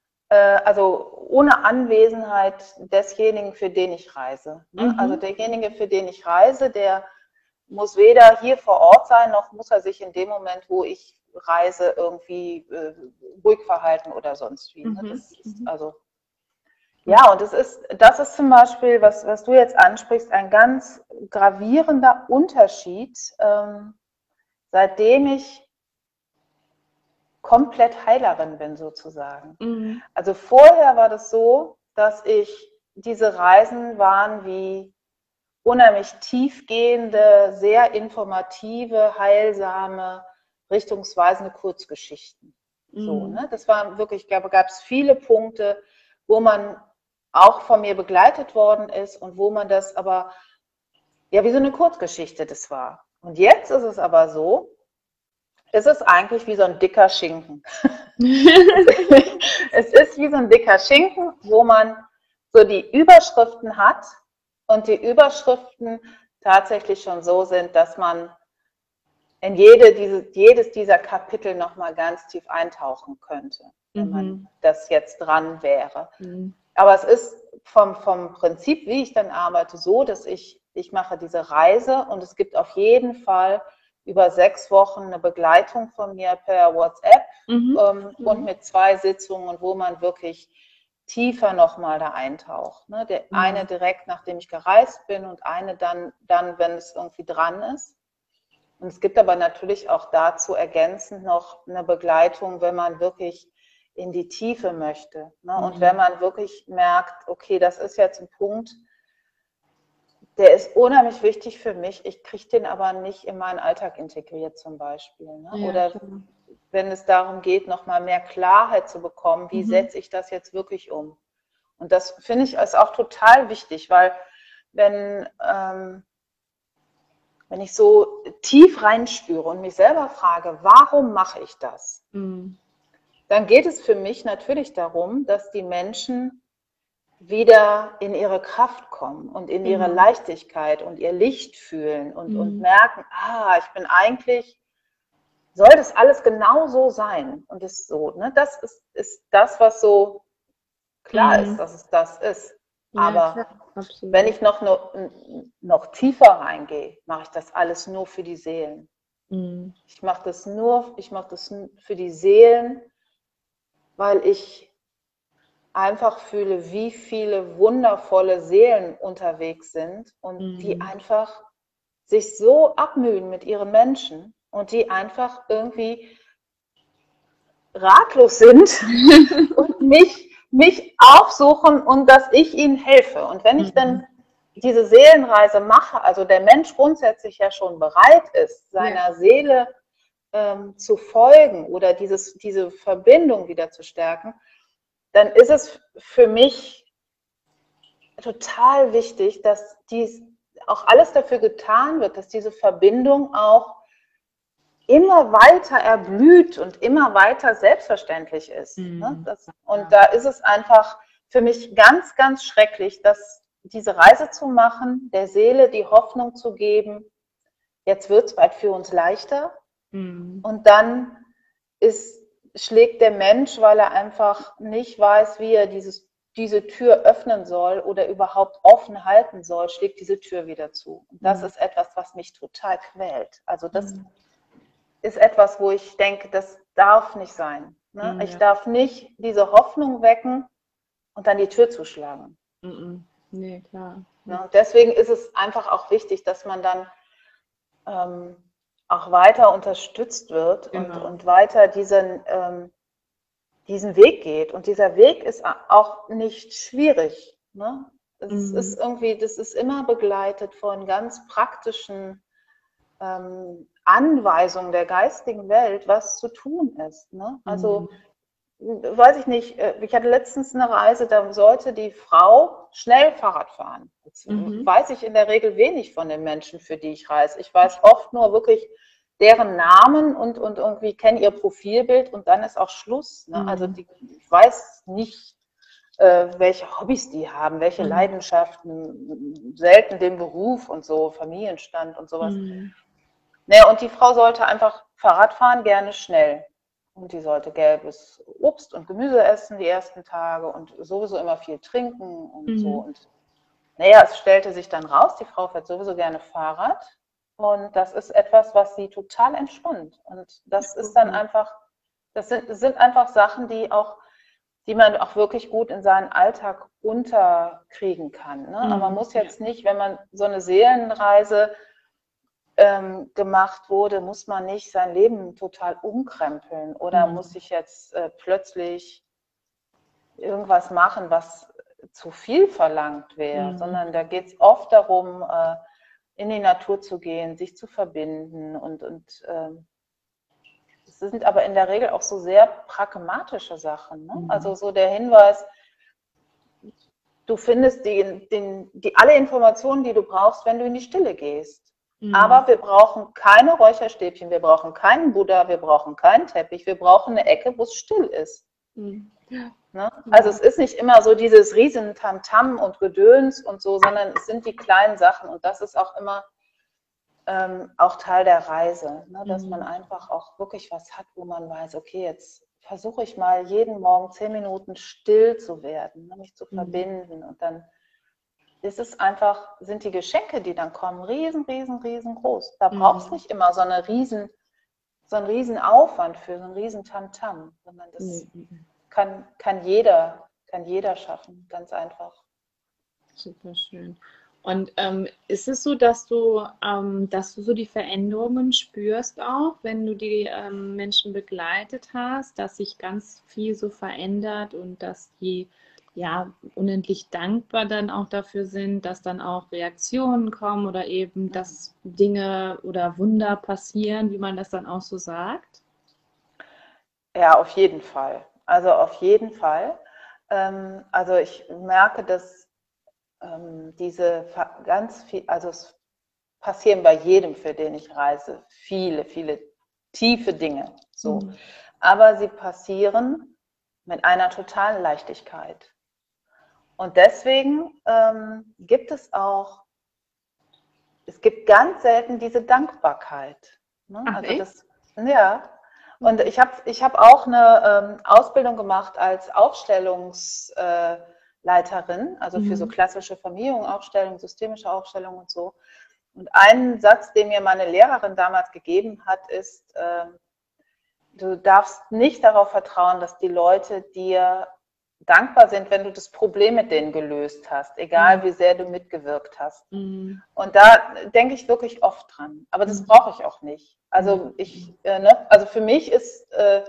[SPEAKER 2] Anwesenheit desjenigen, für den ich reise. Ne? Also derjenige, für den ich reise, der muss weder hier vor Ort sein, noch muss er sich in dem Moment, wo ich reise, irgendwie ruhig verhalten oder sonst wie. Ne? Das ist und das ist zum Beispiel, was du jetzt ansprichst, ein ganz gravierender Unterschied, seitdem ich komplett Heilerin bin sozusagen. Also vorher war das so, dass diese Reisen waren wie unheimlich tiefgehende, sehr informative, heilsame richtungsweisende Kurzgeschichten. So, ne? Das war wirklich, gab es viele Punkte, wo man auch von mir begleitet worden ist und wo man das aber, ja, wie so eine Kurzgeschichte das war. Und jetzt ist es aber so, es ist eigentlich wie so ein dicker Schinken. Es ist wie so ein dicker Schinken, wo man so die Überschriften hat und die Überschriften tatsächlich schon so sind, dass man in jedes dieser Kapitel nochmal ganz tief eintauchen könnte, wenn man das jetzt dran wäre. Aber es ist vom Prinzip, wie ich dann arbeite, so, dass ich mache diese Reise und es gibt auf jeden Fall über 6 Wochen eine Begleitung von mir per WhatsApp und mit 2 Sitzungen, wo man wirklich tiefer nochmal da eintaucht. Ne? Eine direkt, nachdem ich gereist bin und eine dann, wenn es irgendwie dran ist. Und es gibt aber natürlich auch dazu ergänzend noch eine Begleitung, wenn man wirklich in die Tiefe möchte. Ne? Und wenn man wirklich merkt, okay, das ist jetzt ein Punkt, der ist unheimlich wichtig für mich, ich kriege den aber nicht in meinen Alltag integriert zum Beispiel. Ne?
[SPEAKER 1] Ja,
[SPEAKER 2] oder
[SPEAKER 1] klar.
[SPEAKER 2] wenn es darum geht, nochmal mehr Klarheit zu bekommen, wie setze ich das jetzt wirklich um? Und das finde ich ist auch total wichtig, weil wenn ich so tief reinspüre und mich selber frage, warum mache ich das? Dann geht es für mich natürlich darum, dass die Menschen wieder in ihre Kraft kommen und in ihre Leichtigkeit und ihr Licht fühlen und merken, ich bin eigentlich, soll das alles genau so sein? Und das so, ne? Das ist das, was so klar ist, dass es das ist. Aber
[SPEAKER 1] klar, absolut.
[SPEAKER 2] wenn ich noch tiefer reingehe, mache ich das alles nur für die Seelen. Ich mache das für die Seelen, weil ich einfach fühle, wie viele wundervolle Seelen unterwegs sind und die einfach sich so abmühen mit ihren Menschen und die einfach irgendwie ratlos sind und mich aufsuchen und dass ich ihnen helfe. Und wenn ich dann diese Seelenreise mache, also der Mensch grundsätzlich ja schon bereit ist, seiner Seele zu folgen oder diese Verbindung wieder zu stärken, dann ist es für mich total wichtig, dass auch alles dafür getan wird, dass diese Verbindung auch immer weiter erblüht und immer weiter selbstverständlich ist. Ne? Da ist es einfach für mich ganz, ganz schrecklich, dass diese Reise zu machen, der Seele die Hoffnung zu geben, jetzt wird es bald für uns leichter. Und dann schlägt der Mensch, weil er einfach nicht weiß, wie er diese Tür öffnen soll oder überhaupt offen halten soll, schlägt diese Tür wieder zu. Und das ist etwas, was mich total quält. Also das ist etwas, wo ich denke, das darf nicht sein. Ne? Ich darf nicht diese Hoffnung wecken und dann die Tür zuschlagen.
[SPEAKER 1] Nee, klar.
[SPEAKER 2] Ne? Deswegen ist es einfach auch wichtig, dass man dann auch weiter unterstützt wird und weiter diesen Weg geht. Und dieser Weg ist auch nicht schwierig. Ne? Es ist irgendwie, das ist immer begleitet von ganz praktischen Anweisungen der geistigen Welt, was zu tun ist. Ne? Also, weiß ich nicht, ich hatte letztens eine Reise, da sollte die Frau schnell Fahrrad fahren. Jetzt weiß ich in der Regel wenig von den Menschen, für die ich reise. Ich weiß oft nur wirklich deren Namen und irgendwie kenne ihr Profilbild und dann ist auch Schluss. Ne? Also ich weiß nicht, welche Hobbys die haben, welche Leidenschaften, selten den Beruf und so, Familienstand und sowas. Naja, und die Frau sollte einfach Fahrrad fahren, gerne schnell. Und die sollte gelbes Obst und Gemüse essen die ersten Tage und sowieso immer viel trinken und so. Und naja, es stellte sich dann raus, die Frau fährt sowieso gerne Fahrrad. Und das ist etwas, was sie total entspannt. Und das ist dann einfach, das sind einfach Sachen, die man auch wirklich gut in seinen Alltag unterkriegen kann. Ne? Aber man muss jetzt nicht, wenn man so eine Seelenreise gemacht wurde, muss man nicht sein Leben total umkrempeln oder muss sich jetzt plötzlich irgendwas machen, was zu viel verlangt wäre, sondern da geht es oft darum, in die Natur zu gehen, sich zu verbinden und es sind aber in der Regel auch so sehr pragmatische Sachen. Ne? Also so der Hinweis, du findest alle Informationen, die du brauchst, wenn du in die Stille gehst. Aber wir brauchen keine Räucherstäbchen, wir brauchen keinen Buddha, wir brauchen keinen Teppich, wir brauchen eine Ecke, wo es still ist. Ne? Also es ist nicht immer so dieses riesen Tamtam und Gedöns und so, sondern es sind die kleinen Sachen und das ist auch immer auch Teil der Reise, ne? Dass man einfach auch wirklich was hat, wo man weiß, okay, jetzt versuche ich mal jeden Morgen 10 Minuten still zu werden, ne? Mich zu verbinden und dann ist es einfach, sind die Geschenke, die dann kommen, riesengroß. Da braucht es nicht immer so einen riesen Aufwand für, so einen riesen Tamtam, sondern das kann jeder schaffen, ganz einfach.
[SPEAKER 1] Super schön. Und ist es so, dass du so die Veränderungen spürst auch, wenn du die Menschen begleitet hast, dass sich ganz viel so verändert und dass die ja unendlich dankbar dann auch dafür sind, dass dann auch Reaktionen kommen oder eben, dass Dinge oder Wunder passieren, wie man das dann auch so sagt?
[SPEAKER 2] Ja, auf jeden Fall. Also auf jeden Fall. Also ich merke, dass diese ganz viel, also es passieren bei jedem, für den ich reise, viele tiefe Dinge. So. Aber sie passieren mit einer totalen Leichtigkeit. Und deswegen gibt es ganz selten diese Dankbarkeit. Ne?
[SPEAKER 1] Ach,
[SPEAKER 2] Also
[SPEAKER 1] echt?
[SPEAKER 2] ja. Und ich hab auch eine Ausbildung gemacht als Aufstellungsleiterin, also für so klassische Familienaufstellung, systemische Aufstellung und so. Und ein Satz, den mir meine Lehrerin damals gegeben hat, ist, du darfst nicht darauf vertrauen, dass die Leute dir dankbar sind, wenn du das Problem mit denen gelöst hast, egal wie sehr du mitgewirkt hast. Und da denke ich wirklich oft dran. Aber das brauche ich auch nicht. Also also für mich ist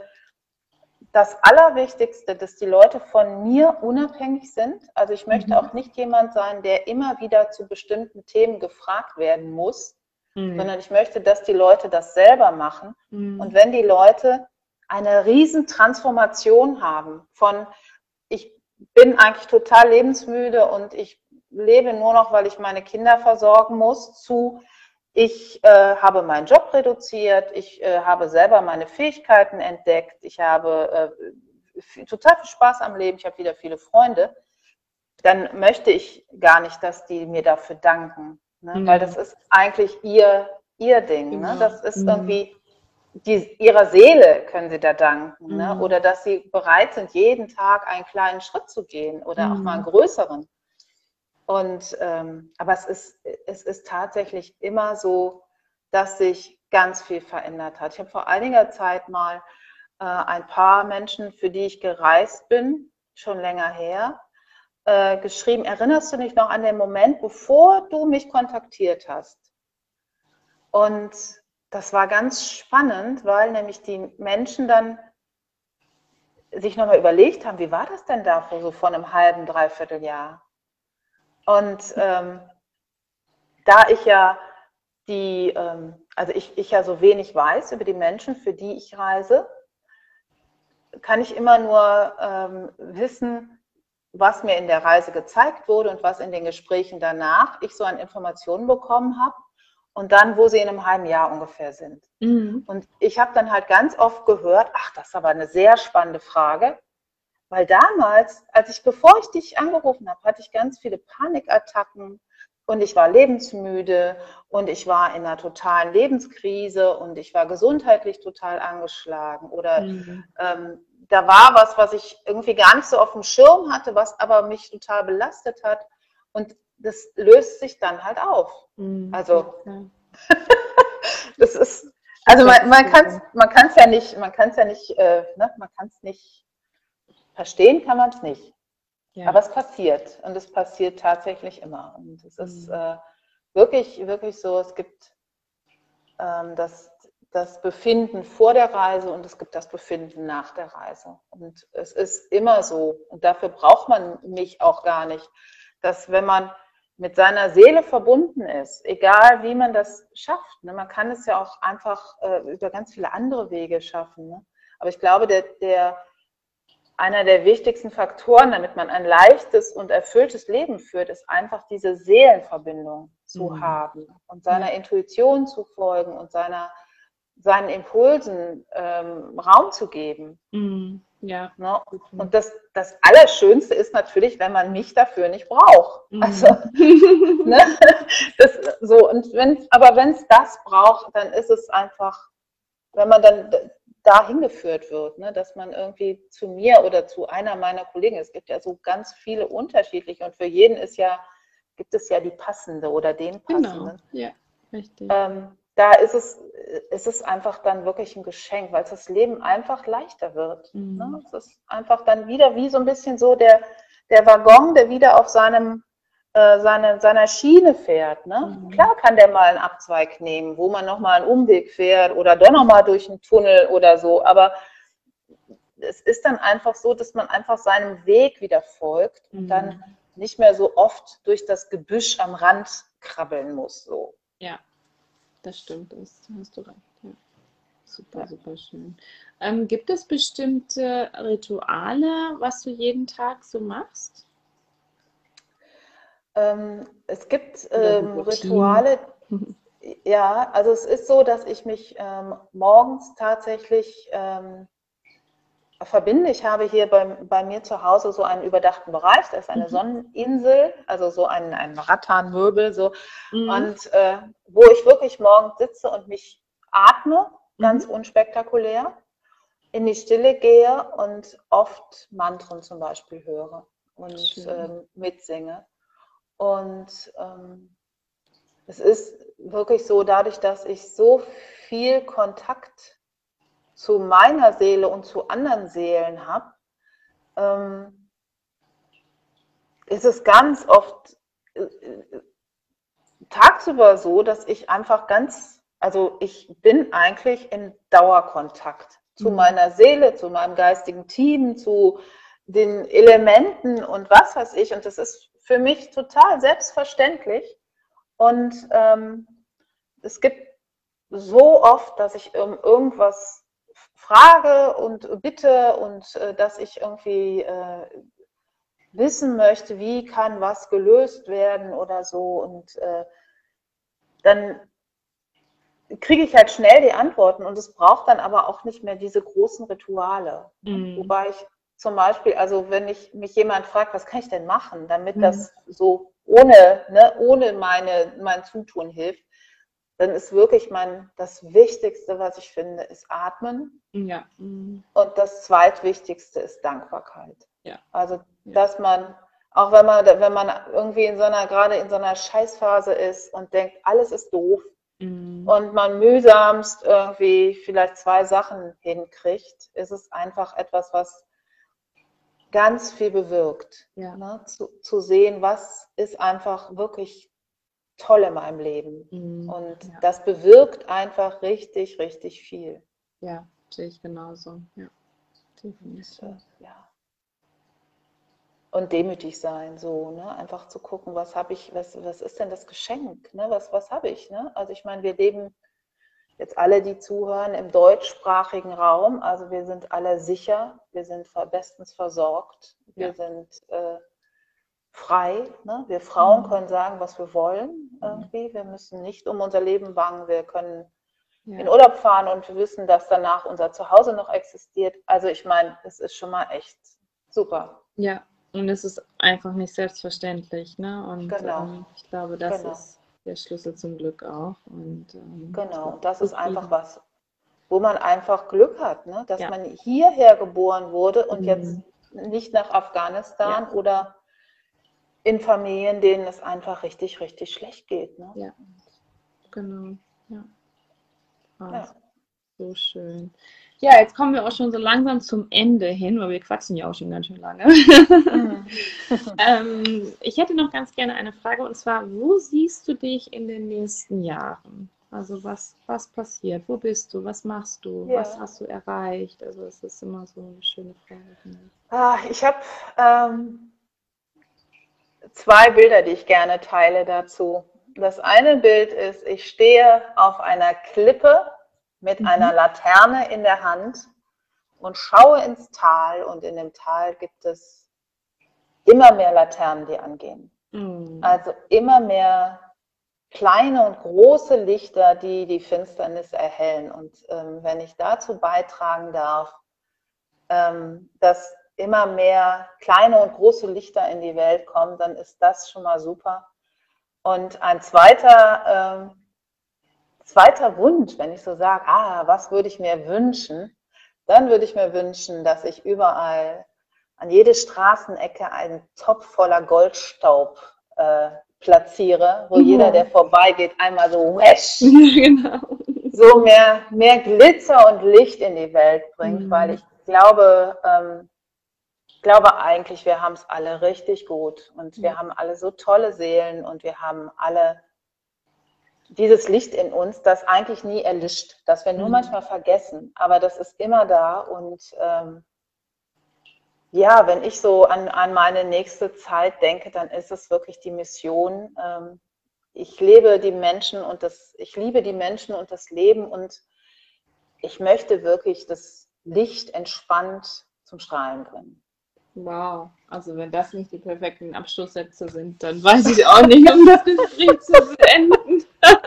[SPEAKER 2] das Allerwichtigste, dass die Leute von mir unabhängig sind. Also ich möchte auch nicht jemand sein, der immer wieder zu bestimmten Themen gefragt werden muss, sondern ich möchte, dass die Leute das selber machen. Und wenn die Leute eine riesen Transformation haben von ich bin eigentlich total lebensmüde und ich lebe nur noch, weil ich meine Kinder versorgen muss, zu ich habe meinen Job reduziert, ich habe selber meine Fähigkeiten entdeckt, ich habe total viel Spaß am Leben, ich habe wieder viele Freunde, dann möchte ich gar nicht, dass die mir dafür danken, ne? Weil das ist eigentlich ihr Ding. Ne? Das ist irgendwie ihrer Seele können sie da danken, ne? Oder dass sie bereit sind, jeden Tag einen kleinen Schritt zu gehen oder auch mal einen größeren. Und aber es ist tatsächlich immer so, dass sich ganz viel verändert hat. Ich habe vor einiger Zeit mal ein paar Menschen, für die ich gereist bin, schon länger her, geschrieben, erinnerst du dich noch an den Moment, bevor du mich kontaktiert hast? Und das war ganz spannend, weil nämlich die Menschen dann sich nochmal überlegt haben, wie war das denn da so vor einem halben, dreiviertel Jahr? Und da ich ja ich ja so wenig weiß über die Menschen, für die ich reise, kann ich immer nur wissen, was mir in der Reise gezeigt wurde und was in den Gesprächen danach ich so an Informationen bekommen habe und dann, wo sie in einem halben Jahr ungefähr sind. Und ich habe dann halt ganz oft gehört, ach, das ist aber eine sehr spannende Frage, weil damals, bevor ich dich angerufen habe, hatte ich ganz viele Panikattacken und ich war lebensmüde und ich war in einer totalen Lebenskrise und ich war gesundheitlich total angeschlagen oder da war was ich irgendwie gar nicht so auf dem Schirm hatte, was aber mich total belastet hat und das löst sich dann halt auf. Also das ist, also man kann es ja nicht, man kann es nicht verstehen, kann man es nicht. Ja. Aber es passiert und es passiert tatsächlich immer. Und es ist wirklich so, es gibt das Befinden vor der Reise und es gibt das Befinden nach der Reise. Und es ist immer so, und dafür braucht man mich auch gar nicht, dass wenn man mit seiner Seele verbunden ist, egal wie man das schafft. Ne? Man kann es ja auch einfach über ganz viele andere Wege schaffen. Ne? Aber ich glaube, einer der wichtigsten Faktoren, damit man ein leichtes und erfülltes Leben führt, ist einfach diese Seelenverbindung zu haben und seiner Intuition zu folgen und seinen Impulsen Raum zu geben.
[SPEAKER 1] Ja.
[SPEAKER 2] Ne? Und das Allerschönste ist natürlich, wenn man mich dafür nicht braucht. Also, ne? Aber wenn es das braucht, dann ist es einfach, wenn man dann dahin geführt wird, ne? Dass man irgendwie zu mir oder zu einer meiner Kollegen, es gibt ja so ganz viele unterschiedliche und für jeden gibt es ja die passende oder den passenden.
[SPEAKER 1] Genau, ja, richtig.
[SPEAKER 2] Da ist es einfach dann wirklich ein Geschenk, weil das Leben einfach leichter wird. Ne? Es ist einfach dann wieder wie so ein bisschen so der Waggon, der wieder auf seiner Schiene fährt. Ne? Klar kann der mal einen Abzweig nehmen, wo man nochmal einen Umweg fährt oder doch nochmal durch einen Tunnel oder so, aber es ist dann einfach so, dass man einfach seinem Weg wieder folgt und dann nicht mehr so oft durch das Gebüsch am Rand krabbeln muss. So.
[SPEAKER 1] Ja. Das stimmt, das hast du recht. Ja. Super,
[SPEAKER 2] Ja.
[SPEAKER 1] super schön. Gibt es bestimmte Rituale, was du jeden Tag so machst?
[SPEAKER 2] Es gibt Rituale. Ja, also es ist so, dass ich mich morgens tatsächlich verbinde. Ich habe hier bei mir zu Hause so einen überdachten Bereich, da ist eine Sonneninsel, also so ein Rattanmöbel, so. Und wo ich wirklich morgens sitze und mich atme, ganz unspektakulär, in die Stille gehe und oft Mantren zum Beispiel höre und mitsinge. Und es ist wirklich so, dadurch, dass ich so viel Kontakt zu meiner Seele und zu anderen Seelen habe, ist es ganz oft tagsüber so, dass ich einfach also ich bin eigentlich in Dauerkontakt zu meiner Seele, zu meinem geistigen Team, zu den Elementen und was weiß ich. Und das ist für mich total selbstverständlich. Und es gibt so oft, dass ich irgendwas frage und bitte und dass ich irgendwie wissen möchte, wie kann was gelöst werden oder so. Und dann kriege ich halt schnell die Antworten und es braucht dann aber auch nicht mehr diese großen Rituale. Wobei ich zum Beispiel, also wenn mich jemand fragt, was kann ich denn machen, damit das so ohne mein Zutun hilft, dann ist wirklich das Wichtigste, was ich finde, ist Atmen.
[SPEAKER 1] Ja.
[SPEAKER 2] Und das Zweitwichtigste ist Dankbarkeit.
[SPEAKER 1] Ja.
[SPEAKER 2] Also, dass man, auch wenn man irgendwie gerade in so einer Scheißphase ist und denkt, alles ist doof und man mühsamst irgendwie vielleicht 2 Sachen hinkriegt, ist es einfach etwas, was ganz viel bewirkt.
[SPEAKER 1] Ja.
[SPEAKER 2] Ne? Zu sehen, was ist einfach wirklich toll in meinem Leben. Und das bewirkt einfach richtig, richtig viel.
[SPEAKER 1] Ja, sehe ich genauso. Ja, definitiv.
[SPEAKER 2] Ja. Und demütig sein, so, ne? Einfach zu gucken, was ist denn das Geschenk? Ne? Was habe ich? Ne? Also ich meine, wir leben jetzt alle, die zuhören, im deutschsprachigen Raum. Also wir sind alle sicher, wir sind bestens versorgt, wir sind frei. Ne? Wir Frauen können sagen, was wir wollen irgendwie. Wir müssen nicht um unser Leben bangen, wir können in Urlaub fahren und wir wissen, dass danach unser Zuhause noch existiert. Also ich meine, es ist schon mal echt super.
[SPEAKER 1] Ja, und es ist einfach nicht selbstverständlich, ne? Und
[SPEAKER 2] genau.
[SPEAKER 1] Ich glaube, das ist der Schlüssel zum Glück auch. Und,
[SPEAKER 2] genau, das ist einfach was, wo man einfach Glück hat, ne? Dass man hierher geboren wurde und jetzt nicht nach Afghanistan oder in Familien, denen es einfach richtig, richtig schlecht geht. Ne?
[SPEAKER 1] Ja, genau. Ja. So schön. Ja, jetzt kommen wir auch schon so langsam zum Ende hin, weil wir quatschen ja auch schon ganz schön lange. Ich hätte noch ganz gerne eine Frage, und zwar, wo siehst du dich in den nächsten Jahren? Also was passiert? Wo bist du? Was machst du? Was hast du erreicht? Also es ist immer so eine schöne Frage.
[SPEAKER 2] Ich habe zwei Bilder, die ich gerne teile dazu. Das eine Bild ist, ich stehe auf einer Klippe mit einer Laterne in der Hand und schaue ins Tal, und in dem Tal gibt es immer mehr Laternen, die angehen. Also immer mehr kleine und große Lichter, die die Finsternis erhellen. Und wenn ich dazu beitragen darf, dass immer mehr kleine und große Lichter in die Welt kommen, dann ist das schon mal super. Und ein zweiter Wunsch, wenn ich so sage, was würde ich mir wünschen, dann würde ich mir wünschen, dass ich überall an jede Straßenecke einen Topf voller Goldstaub platziere, wo jeder, der vorbeigeht, einmal so wäsch,
[SPEAKER 3] Genau.
[SPEAKER 2] so mehr Glitzer und Licht in die Welt bringt, weil ich glaube eigentlich, wir haben es alle richtig gut und wir haben alle so tolle Seelen und wir haben alle dieses Licht in uns, das eigentlich nie erlischt, das wir nur manchmal vergessen, aber das ist immer da. Und wenn ich so an meine nächste Zeit denke, dann ist es wirklich die Mission. Ich liebe die Menschen und das Leben, und ich möchte wirklich das Licht entspannt zum Strahlen bringen.
[SPEAKER 3] Wow, also wenn das nicht die perfekten Abschlusssätze sind, dann weiß ich auch nicht, um das Gespräch zu beenden.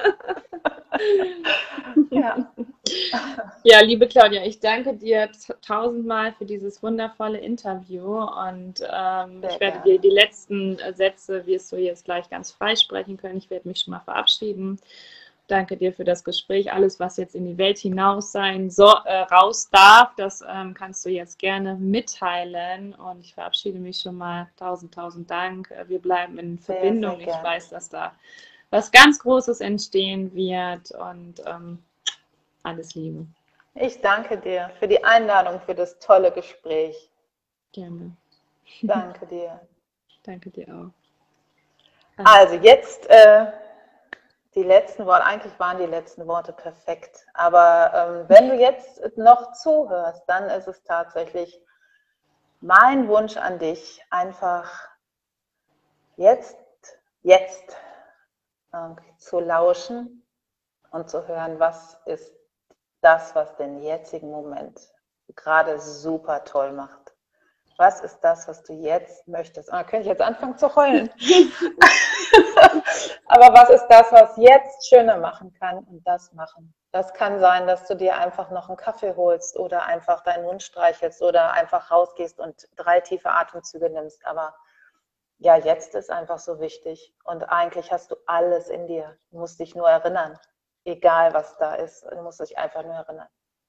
[SPEAKER 3] Ja, liebe Claudia, ich danke dir tausendmal für dieses wundervolle Interview, und ich werde dir die letzten Sätze, wirst du jetzt gleich ganz frei sprechen können. Ich werde mich schon mal verabschieden. Danke dir für das Gespräch. Alles, was jetzt in die Welt hinaus raus darf, das kannst du jetzt gerne mitteilen. Und ich verabschiede mich schon mal. Tausend Dank. Wir bleiben in Verbindung. Ich weiß, dass da was ganz Großes entstehen wird. Und alles Liebe.
[SPEAKER 2] Ich danke dir für die Einladung, für das tolle Gespräch.
[SPEAKER 3] Gerne.
[SPEAKER 2] Danke dir.
[SPEAKER 3] Danke dir auch.
[SPEAKER 2] Also jetzt die letzten Worte, eigentlich waren die letzten Worte perfekt, aber wenn du jetzt noch zuhörst, dann ist es tatsächlich mein Wunsch an dich, einfach jetzt zu lauschen und zu hören, was ist das, was den jetzigen Moment gerade super toll macht. Was ist das, was du jetzt möchtest? Könnte ich jetzt anfangen zu heulen? Aber was ist das, was jetzt schöner machen kann, und das machen? Das kann sein, dass du dir einfach noch einen Kaffee holst oder einfach deinen Mund streichelst oder einfach rausgehst und 3 tiefe Atemzüge nimmst. Aber ja, jetzt ist einfach so wichtig. Und eigentlich hast du alles in dir. Du musst dich nur erinnern. Egal, was da ist. Du musst dich einfach nur erinnern.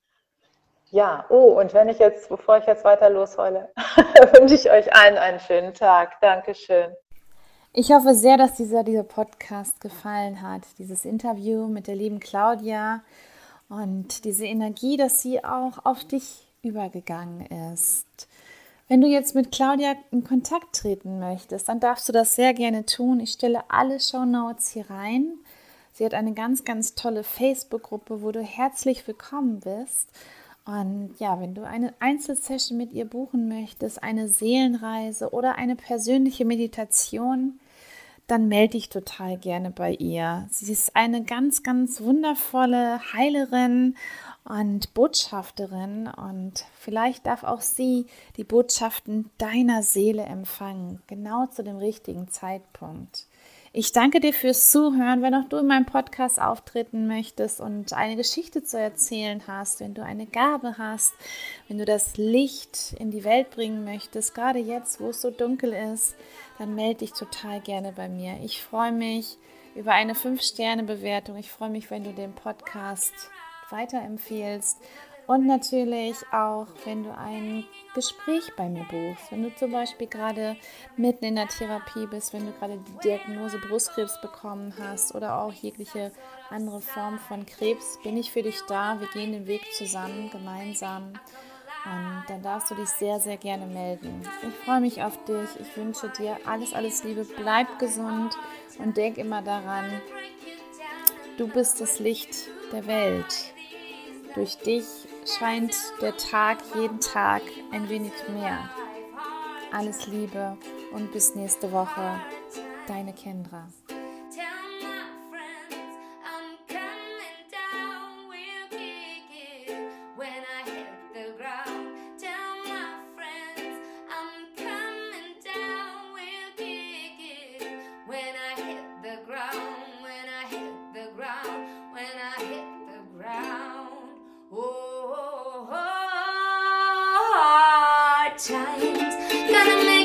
[SPEAKER 2] Ja, und bevor ich jetzt weiter losheule, wünsche ich euch allen einen schönen Tag. Dankeschön.
[SPEAKER 1] Ich hoffe sehr, dass dieser Podcast gefallen hat, dieses Interview mit der lieben Claudia und diese Energie, dass sie auch auf dich übergegangen ist. Wenn du jetzt mit Claudia in Kontakt treten möchtest, dann darfst du das sehr gerne tun. Ich stelle alle Shownotes hier rein. Sie hat eine ganz, ganz tolle Facebook-Gruppe, wo du herzlich willkommen bist. Und ja, wenn du eine Einzelsession mit ihr buchen möchtest, eine Seelenreise oder eine persönliche Meditation, dann melde dich total gerne bei ihr. Sie ist eine ganz, ganz wundervolle Heilerin und Botschafterin, und vielleicht darf auch sie die Botschaften deiner Seele empfangen, genau zu dem richtigen Zeitpunkt. Ich danke dir fürs Zuhören. Wenn auch du in meinem Podcast auftreten möchtest und eine Geschichte zu erzählen hast, wenn du eine Gabe hast, wenn du das Licht in die Welt bringen möchtest, gerade jetzt, wo es so dunkel ist, dann melde dich total gerne bei mir. Ich freue mich über eine 5-Sterne-Bewertung. Ich freue mich, wenn du den Podcast weiterempfiehlst. Und natürlich auch, wenn du ein Gespräch bei mir buchst. Wenn du zum Beispiel gerade mitten in der Therapie bist, wenn du gerade die Diagnose Brustkrebs bekommen hast oder auch jegliche andere Form von Krebs, bin ich für dich da. Wir gehen den Weg zusammen, gemeinsam. Und dann darfst du dich sehr, sehr gerne melden. Ich freue mich auf dich. Ich wünsche dir alles Liebe. Bleib gesund und denk immer daran, du bist das Licht der Welt. Durch dich scheint der Tag jeden Tag ein wenig mehr. Alles Liebe, und bis nächste Woche. Deine Kendra.
[SPEAKER 4] Times, gonna make